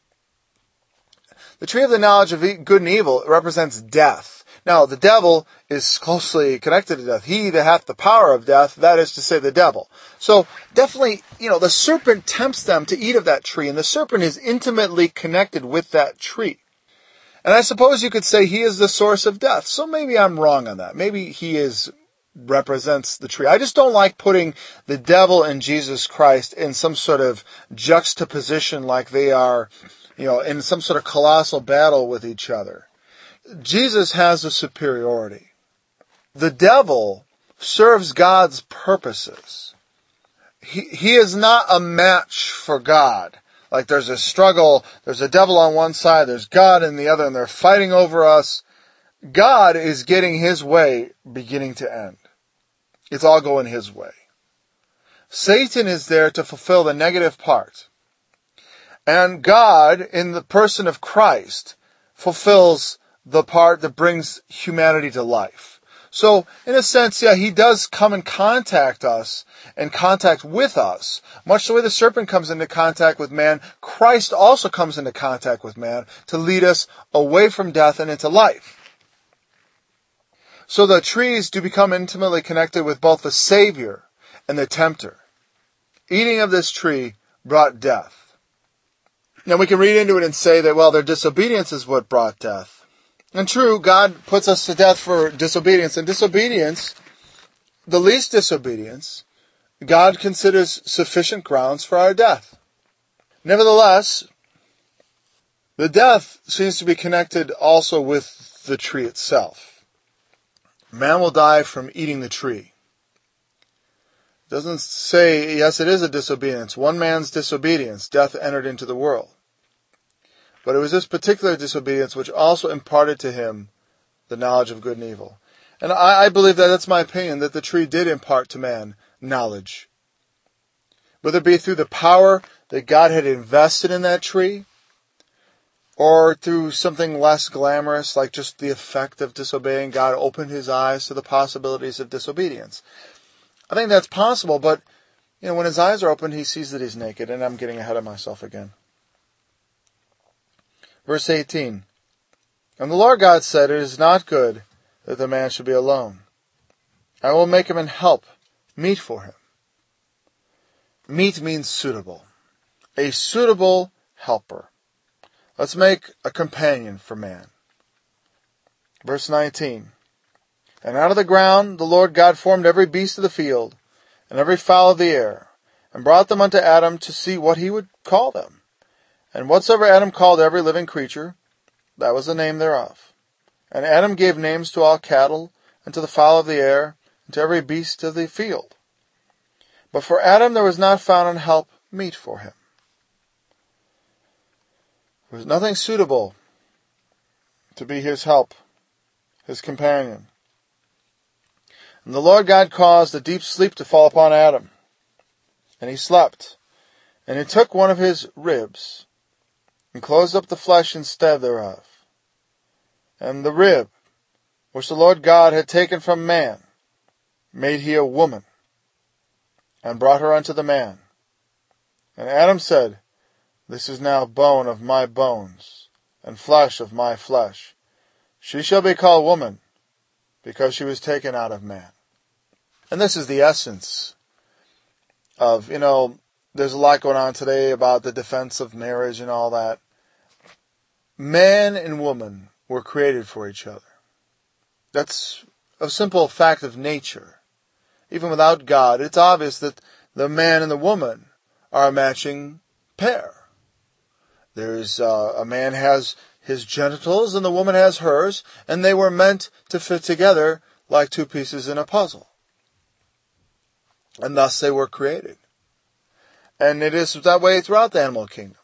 The tree of the knowledge of good and evil represents death. Now, the devil is closely connected to death. He that hath the power of death, that is to say the devil. So, definitely, you know, the serpent tempts them to eat of that tree, and the serpent is intimately connected with that tree. And I suppose you could say he is the source of death. So maybe I'm wrong on that. Maybe he is represents the tree. I just don't like putting the devil and Jesus Christ in some sort of juxtaposition like they are, you know, in some sort of colossal battle with each other. Jesus has a superiority. The devil serves God's purposes. He, he is not a match for God. Like there's a struggle, there's a devil on one side, there's God on the other, and they're fighting over us. God is getting his way beginning to end. It's all going his way. Satan is there to fulfill the negative part. And God, in the person of Christ, fulfills the part that brings humanity to life. So, in a sense, yeah, he does come and contact us and contact with us. Much the way the serpent comes into contact with man, Christ also comes into contact with man to lead us away from death and into life. So the trees do become intimately connected with both the Savior and the tempter. Eating of this tree brought death. Now we can read into it and say that, well, their disobedience is what brought death. And true, God puts us to death for disobedience. And disobedience, the least disobedience, God considers sufficient grounds for our death. Nevertheless, the death seems to be connected also with the tree itself. Man will die from eating the tree. It doesn't say, yes, it is a disobedience. One man's disobedience, death entered into the world. But it was this particular disobedience which also imparted to him the knowledge of good and evil. And I, I believe that that's my opinion, that the tree did impart to man knowledge. Whether it be through the power that God had invested in that tree, or through something less glamorous, like just the effect of disobeying, God opened his eyes to the possibilities of disobedience. I think that's possible, but you know, when his eyes are opened, he sees that he's naked, and I'm getting ahead of myself again. Verse eighteen. And the Lord God said, It is not good that the man should be alone. I will make him an help, meet for him. Meet means suitable. A suitable helper. Let's make a companion for man. Verse nineteen. And out of the ground the Lord God formed every beast of the field, and every fowl of the air, and brought them unto Adam to see what he would call them. And whatsoever Adam called every living creature, that was the name thereof. And Adam gave names to all cattle, and to the fowl of the air, and to every beast of the field. But for Adam there was not found an help meet for him. There was nothing suitable to be his help, his companion. And the Lord God caused a deep sleep to fall upon Adam. And he slept. And he took one of his ribs, and closed up the flesh instead thereof. And the rib, which the Lord God had taken from man, made he a woman, and brought her unto the man. And Adam said, This is now bone of my bones, and flesh of my flesh. She shall be called woman, because she was taken out of man. And this is the essence of, you know, there's a lot going on today about the defense of marriage and all that. Man and woman were created for each other. That's a simple fact of nature. Even without God, it's obvious that the man and the woman are a matching pair. There's uh, a man has his genitals and the woman has hers, and they were meant to fit together like two pieces in a puzzle. And thus they were created. And it is that way throughout the animal kingdom.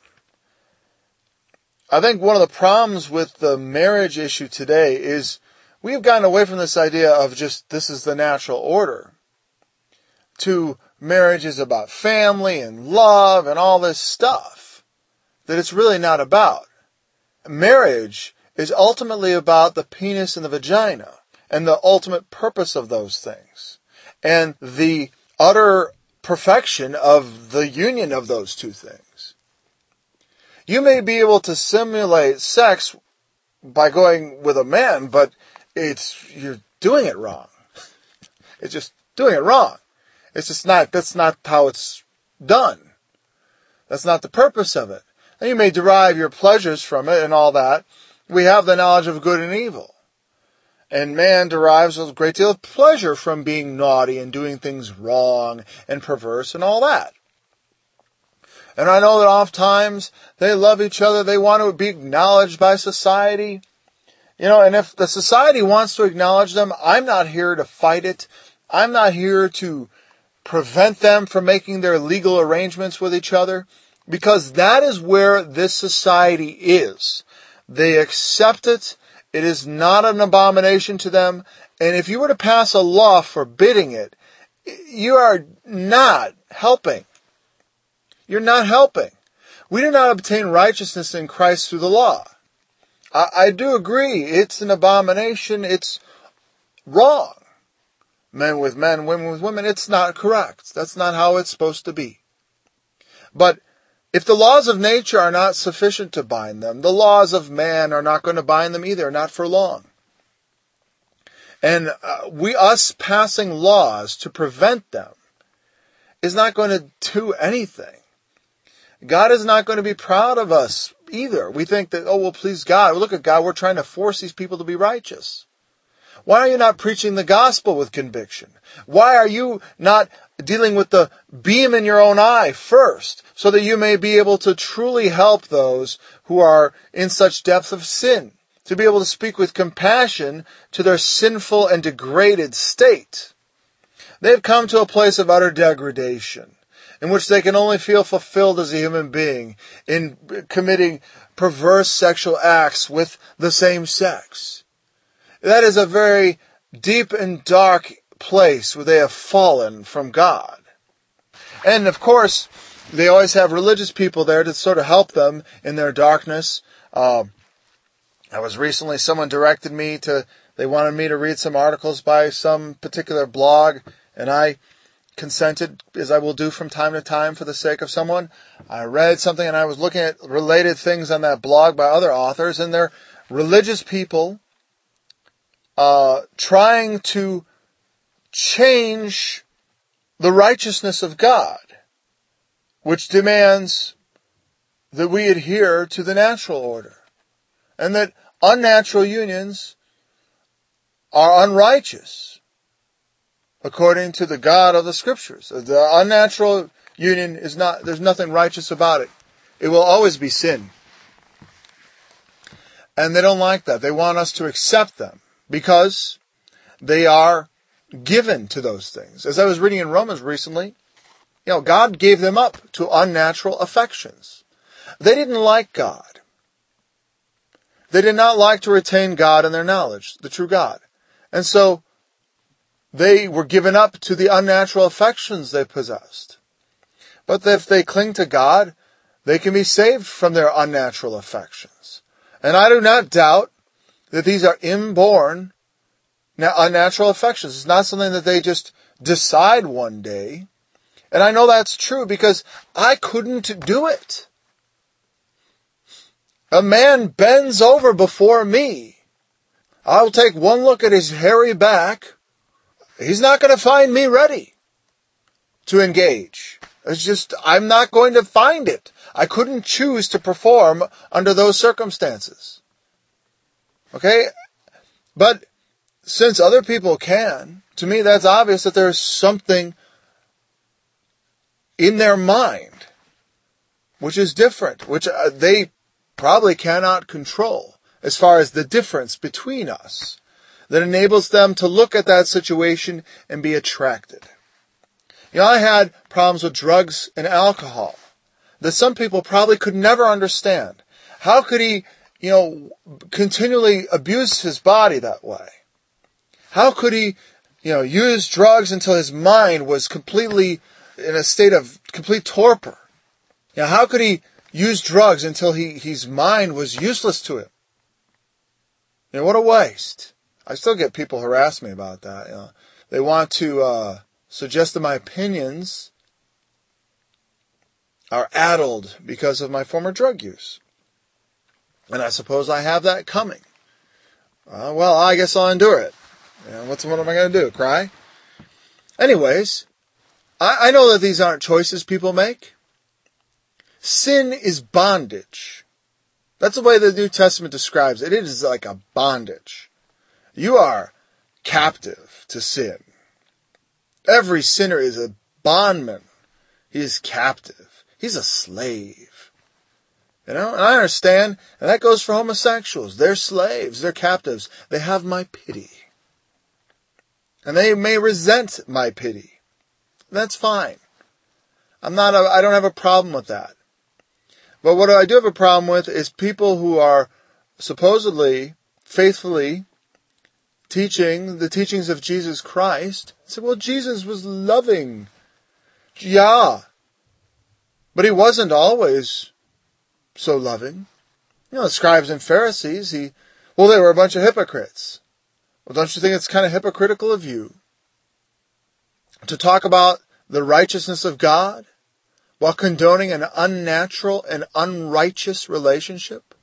I think one of the problems with the marriage issue today is we have gotten away from this idea of just this is the natural order to marriage is about family and love and all this stuff that it's really not about. Marriage is ultimately about the penis and the vagina and the ultimate purpose of those things and the utter perfection of the union of those two things. You may be able to simulate sex by going with a man, but it's you're doing it wrong. It's just doing it wrong. It's just not, that's not how it's done. That's not the purpose of it. And you may derive your pleasures from it and all that. We have the knowledge of good and evil. And man derives a great deal of pleasure from being naughty and doing things wrong and perverse and all that. And I know that oftentimes they love each other. They want to be acknowledged by society. You know, and if the society wants to acknowledge them, I'm not here to fight it. I'm not here to prevent them from making their legal arrangements with each other, because that is where this society is. They accept it. It is not an abomination to them. And if you were to pass a law forbidding it, you are not helping. You're not helping. We do not obtain righteousness in Christ through the law. I, I do agree. It's an abomination. It's wrong. Men with men, women with women. It's not correct. That's not how it's supposed to be. But if the laws of nature are not sufficient to bind them, the laws of man are not going to bind them either, not for long. And uh, we, us passing laws to prevent them is not going to do anything. God is not going to be proud of us either. We think that, oh, well, please God. Well, look at God. We're trying to force these people to be righteous. Why are you not preaching the gospel with conviction? Why are you not dealing with the beam in your own eye first, so that you may be able to truly help those who are in such depth of sin, to be able to speak with compassion to their sinful and degraded state? They've come to a place of utter degradation, in which they can only feel fulfilled as a human being in committing perverse sexual acts with the same sex. That is a very deep and dark place where they have fallen from God. And of course, they always have religious people there to sort of help them in their darkness. Uh, I was recently, someone directed me to, they wanted me to read some articles by some particular blog, and I consented, as I will do from time to time for the sake of someone. I read something and I was looking at related things on that blog by other authors, and they're religious people uh, trying to change the righteousness of God, which demands that we adhere to the natural order, and that unnatural unions are unrighteous according to the God of the Scriptures. The unnatural union is not, there's nothing righteous about it. It will always be sin. And they don't like that. They want us to accept them because they are given to those things. As I was reading in Romans recently, you know, God gave them up to unnatural affections. They didn't like God. They did not like to retain God in their knowledge, the true God. And so they were given up to the unnatural affections they possessed. But if they cling to God, they can be saved from their unnatural affections. And I do not doubt that these are inborn unnatural affections. It's not something that they just decide one day. And I know that's true because I couldn't do it. A man bends over before me. I'll take one look at his hairy back. He's not going to find me ready to engage. It's just, I'm not going to find it. I couldn't choose to perform under those circumstances. Okay? But since other people can, to me that's obvious that there's something in their mind which is different, which they probably cannot control as far as the difference between us, that enables them to look at that situation and be attracted. You know, I had problems with drugs and alcohol that some people probably could never understand. How could he, you know, continually abuse his body that way? How could he, you know, use drugs until his mind was completely in a state of complete torpor? You know, how could he use drugs until he, his mind was useless to him? You know, what a waste. I still get people harass me about that. You know, they want to uh, suggest that my opinions are addled because of my former drug use. And I suppose I have that coming. Uh, well, I guess I'll endure it. You know, what's, what am I going to do, cry? Anyways, I, I know that these aren't choices people make. Sin is bondage. That's the way the New Testament describes it. It is like a bondage. You are captive to sin. Every sinner is a bondman. He is captive. He's a slave. You know, and I understand, and that goes for homosexuals. They're slaves. They're captives. They have my pity. And they may resent my pity. That's fine. I'm not, a, I don't have a problem with that. But what I do have a problem with is people who are supposedly, faithfully teaching the teachings of Jesus Christ. Say, well, Jesus was loving. Yeah. But he wasn't always so loving. You know, the scribes and Pharisees, he, well, they were a bunch of hypocrites. Well, don't you think it's kind of hypocritical of you to talk about the righteousness of God while condoning an unnatural and unrighteous relationship?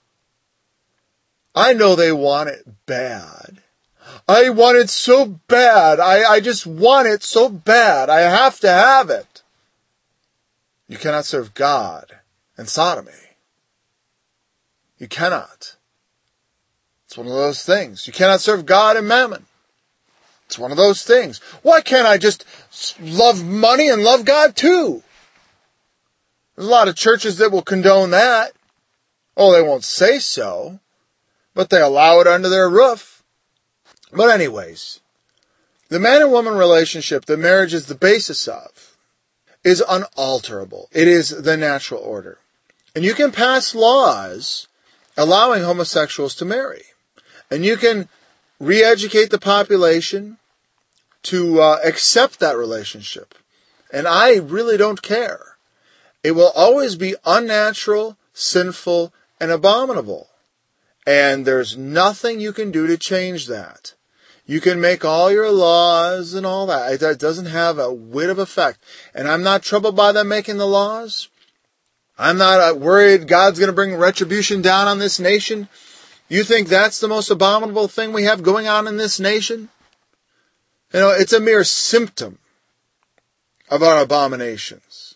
I know they want it bad. I want it so bad. I, I just want it so bad. I have to have it. You cannot serve God and sodomy. You cannot. It's one of those things. You cannot serve God and mammon. It's one of those things. Why can't I just love money and love God too? There's a lot of churches that will condone that. Oh, they won't say so, but they allow it under their roof. But anyways, the man and woman relationship that marriage is the basis of is unalterable. It is the natural order. And you can pass laws allowing homosexuals to marry. And you can re-educate the population to uh, accept that relationship. And I really don't care. It will always be unnatural, sinful, and abominable. And there's nothing you can do to change that. You can make all your laws and all that. It doesn't have a whit of effect. And I'm not troubled by them making the laws. I'm not worried God's going to bring retribution down on this nation. You think that's the most abominable thing we have going on in this nation? You know, it's a mere symptom of our abominations.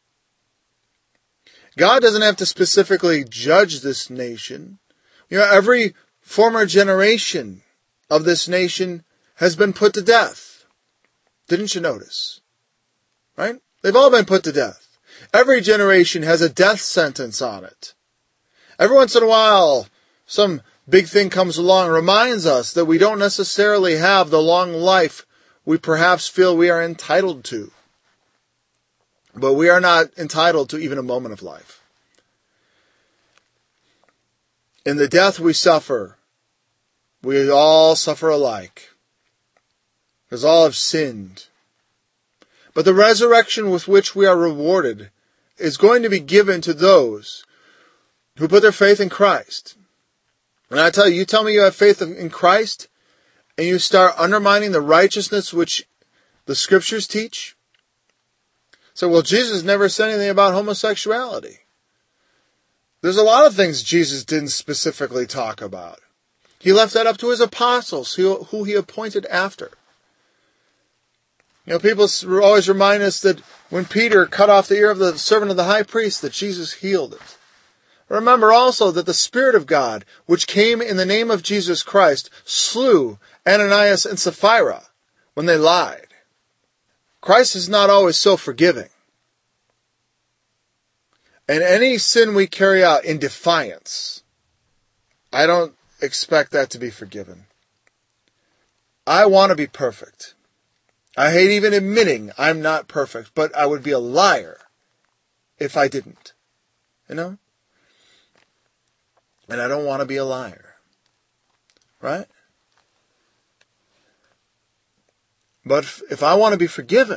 God doesn't have to specifically judge this nation. You know, every former generation of this nation has been put to death. Didn't you notice? Right? They've all been put to death. Every generation has a death sentence on it. Every once in a while, some big thing comes along and reminds us that we don't necessarily have the long life we perhaps feel we are entitled to. But we are not entitled to even a moment of life. In the death we suffer, we all suffer alike, because all have sinned. But the resurrection with which we are rewarded is going to be given to those who put their faith in Christ. And I tell you, you tell me you have faith in Christ, and you start undermining the righteousness which the Scriptures teach. So, well, Jesus never said anything about homosexuality. There's a lot of things Jesus didn't specifically talk about. He left that up to his apostles, who, who he appointed after. You know, people always remind us that when Peter cut off the ear of the servant of the high priest, that Jesus healed it. Remember also that the Spirit of God, which came in the name of Jesus Christ, slew Ananias and Sapphira when they lied. Christ is not always so forgiving. And any sin we carry out in defiance, I don't expect that to be forgiven. I want to be perfect. I hate even admitting I'm not perfect, but I would be a liar if I didn't. You know? And I don't want to be a liar. Right? But if, if I want to be forgiven,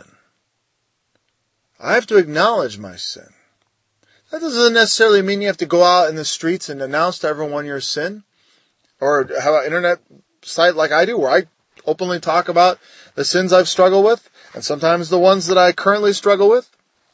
I have to acknowledge my sin. That doesn't necessarily mean you have to go out in the streets and announce to everyone your sin. or have an internet site like I do where I openly talk about the sins I've struggled with, and sometimes the ones that I currently struggle with,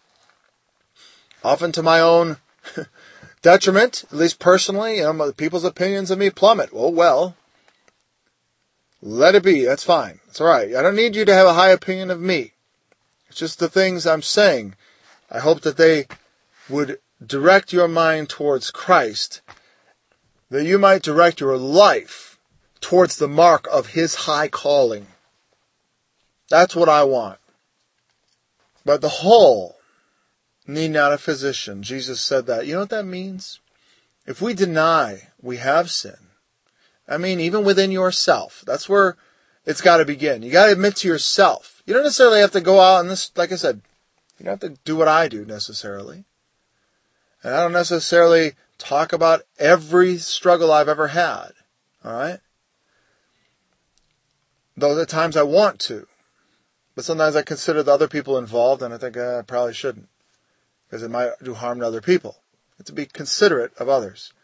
often to my own detriment, at least personally. You know, people's opinions of me plummet. Well, well, let it be. That's fine. It's all right. I don't need you to have a high opinion of me. It's just the things I'm saying. I hope that they would direct your mind towards Christ, that you might direct your life towards the mark of His high calling. That's what I want. But the whole need not a physician. Jesus said that. You know what that means? If we deny we have sin, I mean, even within yourself, that's where it's got to begin. You got to admit to yourself. You don't necessarily have to go out and this, like I said, you don't have to do what I do necessarily. And I don't necessarily talk about every struggle I've ever had. All right? Though at times I want to. But sometimes I consider the other people involved, and I think uh, I probably shouldn't, because it might do harm to other people. And to be considerate of others.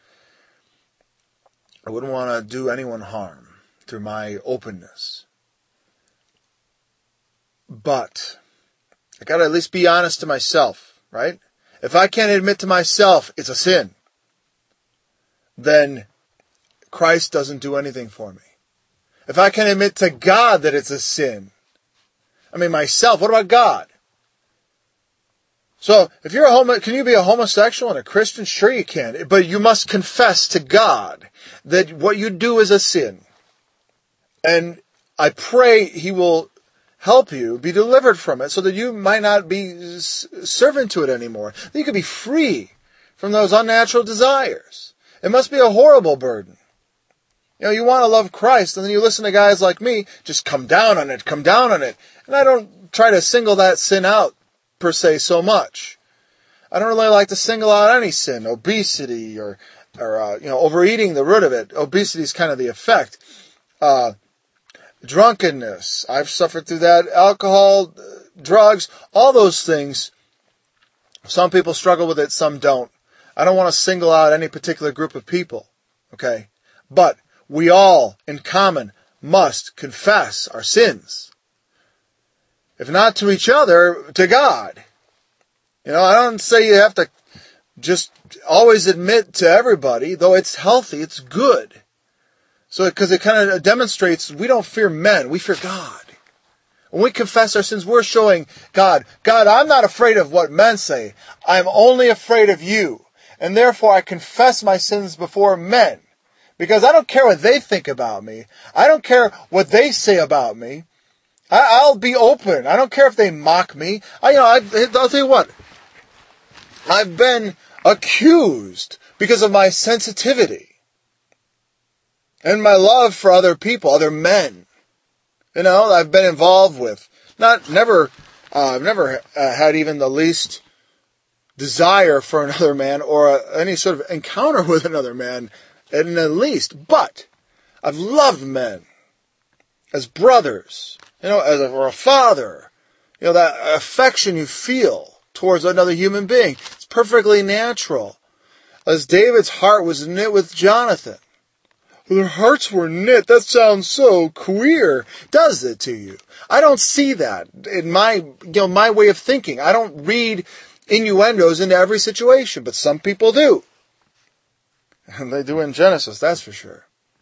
I wouldn't want to do anyone harm through my openness. But I got to at least be honest to myself, right? If I can't admit to myself it's a sin, then Christ doesn't do anything for me. If I can admit to God that it's a sin, I mean myself, what about God? So, if you're a homo, can you be a homosexual and a Christian? Sure you can. But you must confess to God that what you do is a sin. And I pray He will help you be delivered from it so that you might not be servant to it anymore. That you could be free from those unnatural desires. It must be a horrible burden. You know, you want to love Christ, and then you listen to guys like me, just come down on it, come down on it. And I don't try to single that sin out, per se, so much. I don't really like to single out any sin, obesity, or, or uh, you know, overeating, the root of it. Obesity is kind of the effect. Uh, drunkenness, I've suffered through that. Alcohol, drugs, all those things. Some people struggle with it, some don't. I don't want to single out any particular group of people, okay? But we all, in common, must confess our sins. If not to each other, to God. You know, I don't say you have to just always admit to everybody, though it's healthy, it's good. So, because it kind of demonstrates we don't fear men, we fear God. When we confess our sins, we're showing God, God, I'm not afraid of what men say. I'm only afraid of you. And therefore I confess my sins before men. Because I don't care what they think about me. I don't care what they say about me. I, I'll be open. I don't care if they mock me. I, you know, I, I'll tell you what. I've been accused because of my sensitivity and my love for other people, other men. You know, I've been involved with. Not never. Uh, I've never uh, had even the least desire for another man or uh, any sort of encounter with another man. In the least, but I've loved men as brothers, you know, as a, or a father. You know, that affection you feel towards another human being. It's perfectly natural. As David's heart was knit with Jonathan. Their hearts were knit. That sounds so queer. Does it to you? I don't see that in my, you know, my way of thinking. I don't read innuendos into every situation, but some people do. And they do in Genesis, that's for sure.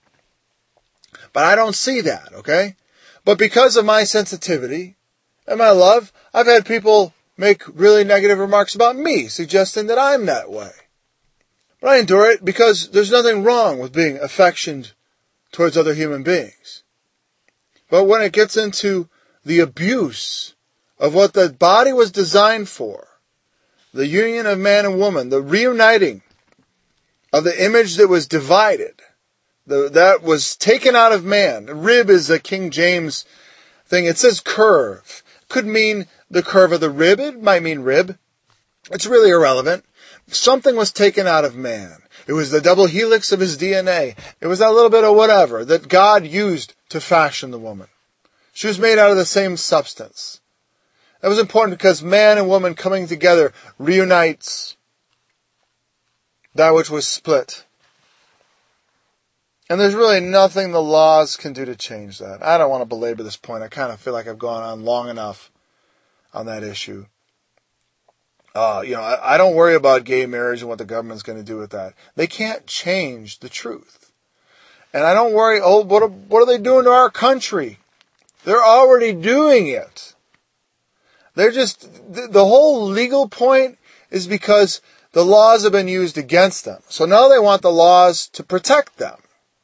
But I don't see that, okay? But because of my sensitivity and my love, I've had people make really negative remarks about me, suggesting that I'm that way. But I endure it because there's nothing wrong with being affectioned towards other human beings. But when it gets into the abuse of what the body was designed for, the union of man and woman, the reuniting of the image that was divided, the, that was taken out of man. Rib is a King James thing. It says curve. Could mean the curve of the rib. It might mean rib. It's really irrelevant. Something was taken out of man. It was the double helix of his D N A. It was that little bit of whatever that God used to fashion the woman. She was made out of the same substance. That was important because man and woman coming together reunites that which was split. And there's really nothing the laws can do to change that. I don't want to belabor this point. I kind of feel like I've gone on long enough on that issue. Uh, you know, I, I don't worry about gay marriage and what the government's going to do with that. They can't change the truth. And I don't worry, oh, what are, what are they doing to our country? They're already doing it. They're just, the, the whole legal point is because the laws have been used against them. So now they want the laws to protect them.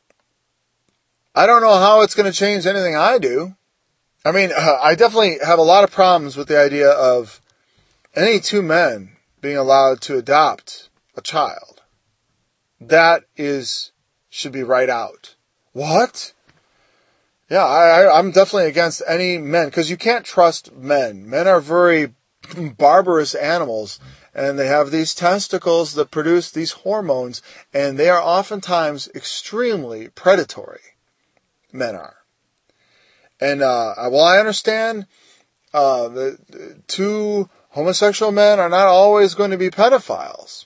I don't know how it's going to change anything I do. I mean, uh, I definitely have a lot of problems with the idea of any two men being allowed to adopt a child. That is, should be right out. What? Yeah, I, I, I'm definitely against any men, because you can't trust men. Men are very barbarous animals, and they have these testicles that produce these hormones, and they are oftentimes extremely predatory. Men are. And, uh, well, I understand, uh, the, the two homosexual men are not always going to be pedophiles.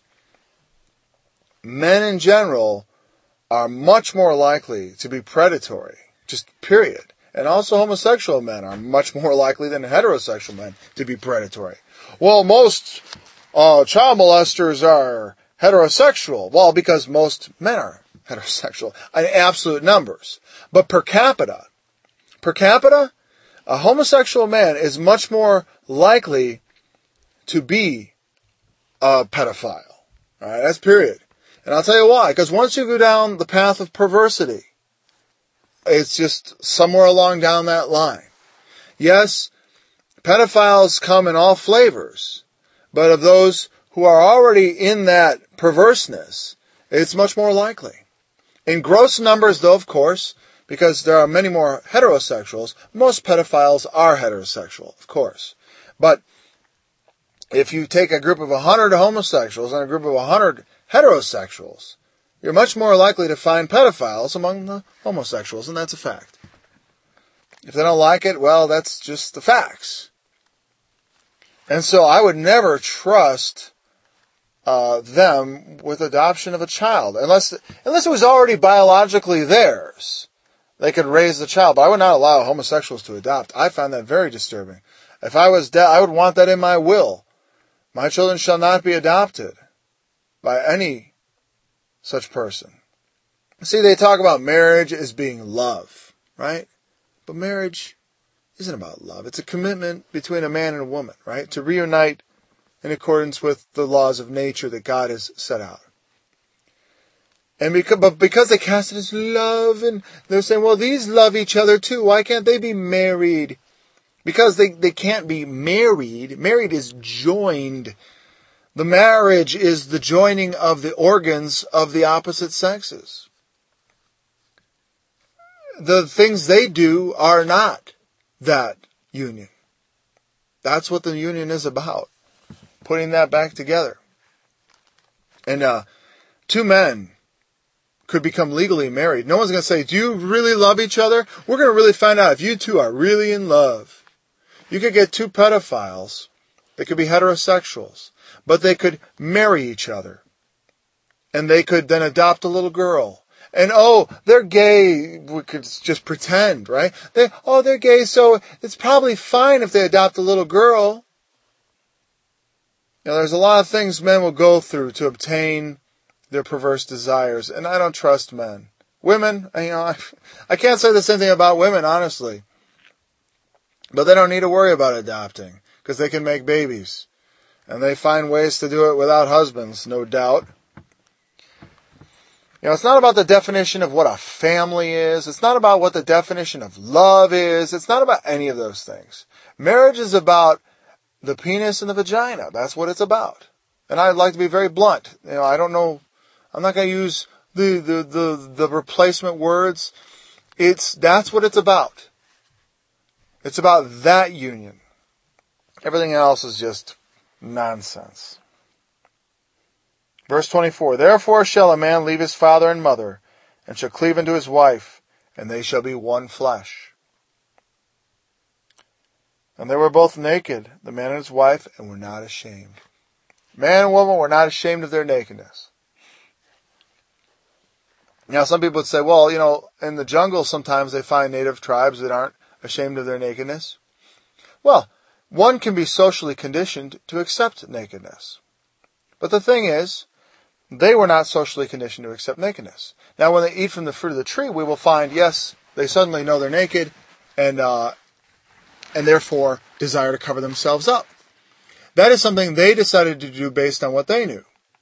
Men in general are much more likely to be predatory, just period. And also homosexual men are much more likely than heterosexual men to be predatory. Well, most uh, child molesters are heterosexual. Well, because most men are heterosexual in absolute numbers. But per capita, per capita, a homosexual man is much more likely to be a pedophile. All right, that's period. And I'll tell you why. Because once you go down the path of perversity, it's just somewhere along down that line. Yes, pedophiles come in all flavors. But of those who are already in that perverseness, it's much more likely. In gross numbers, though, of course, because there are many more heterosexuals, most pedophiles are heterosexual, of course. But if you take a group of one hundred homosexuals and a group of one hundred heterosexuals, you're much more likely to find pedophiles among the homosexuals, and that's a fact. If they don't like it, well, that's just the facts. And so I would never trust uh, them with adoption of a child, unless unless it was already biologically theirs. They could raise the child, but I would not allow homosexuals to adopt. I find that very disturbing. If I was dead, I would want that in my will. My children shall not be adopted by any such person. See, they talk about marriage as being love, right? But marriage isn't about love. It's a commitment between a man and a woman, right? To reunite in accordance with the laws of nature that God has set out. And because, but because they cast it as love, and they're saying, well, these love each other too. Why can't they be married? Because they, they can't be married. Married is joined. The marriage is the joining of the organs of the opposite sexes. The things they do are not that union. That's what the union is about. Putting that back together. And uh, two men could become legally married. No one's going to say, do you really love each other? We're going to really find out if you two are really in love. You could get two pedophiles. They could be heterosexuals. But they could marry each other. And they could then adopt a little girl. And, oh, they're gay. We could just pretend, right? They, oh, they're gay, so it's probably fine if they adopt a little girl. You know, there's a lot of things men will go through to obtain their perverse desires. And I don't trust men. Women, you know, I, I can't say the same thing about women, honestly. But they don't need to worry about adopting, because they can make babies. And they find ways to do it without husbands, no doubt. You know, it's not about the definition of what a family is. It's not about what the definition of love is. It's not about any of those things. Marriage is about the penis and the vagina. That's what it's about. And I'd like to be very blunt. You know, I don't know. I'm not going to use the, the, the, the replacement words. It's, that's what it's about. It's about that union. Everything else is just nonsense. Verse twenty-four, therefore shall a man leave his father and mother, and shall cleave unto his wife, and they shall be one flesh. And they were both naked, the man and his wife, and were not ashamed. Man and woman were not ashamed of their nakedness. Now, some people would say, well, you know, in the jungle sometimes they find native tribes that aren't ashamed of their nakedness. Well, one can be socially conditioned to accept nakedness. But the thing is, they were not socially conditioned to accept nakedness. Now, when they eat from the fruit of the tree, we will find, yes, they suddenly know they're naked and uh, and therefore desire to cover themselves up. That is something they decided to do based on what they knew.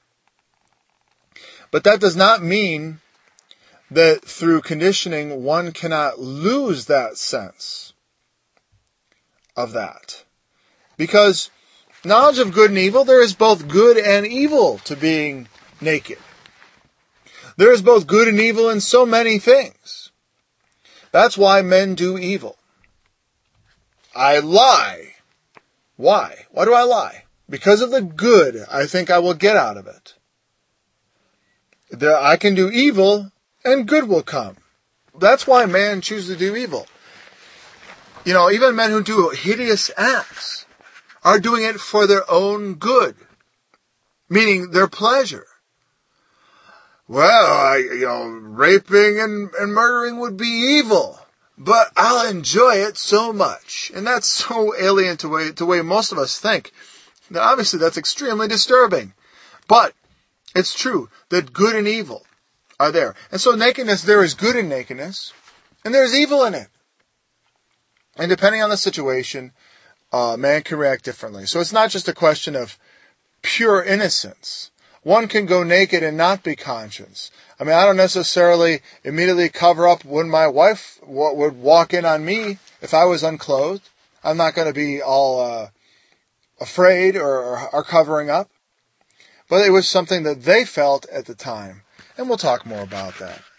But that does not mean that through conditioning one cannot lose that sense of that. Because knowledge of good and evil, there is both good and evil to being naked. There is both good and evil in so many things. That's why men do evil. I lie. Why? Why do I lie? Because of the good I think I will get out of it. There, I can do evil and good will come. That's why man chooses to do evil. You know, even men who do hideous acts are doing it for their own good, meaning their pleasure. Well, I, you know, raping and, and murdering would be evil, but I'll enjoy it so much. And that's so alien to the way, to the way most of us think. Now, obviously, that's extremely disturbing. But it's true that good and evil are there. And so nakedness, there is good in nakedness, and there is evil in it. And depending on the situation, uh, man can react differently. So it's not just a question of pure innocence. One can go naked and not be conscious. I mean, I don't necessarily immediately cover up when my wife w- would walk in on me if I was unclothed. I'm not going to be all uh, afraid or, or, or covering up. But it was something that they felt at the time. And we'll talk more about that.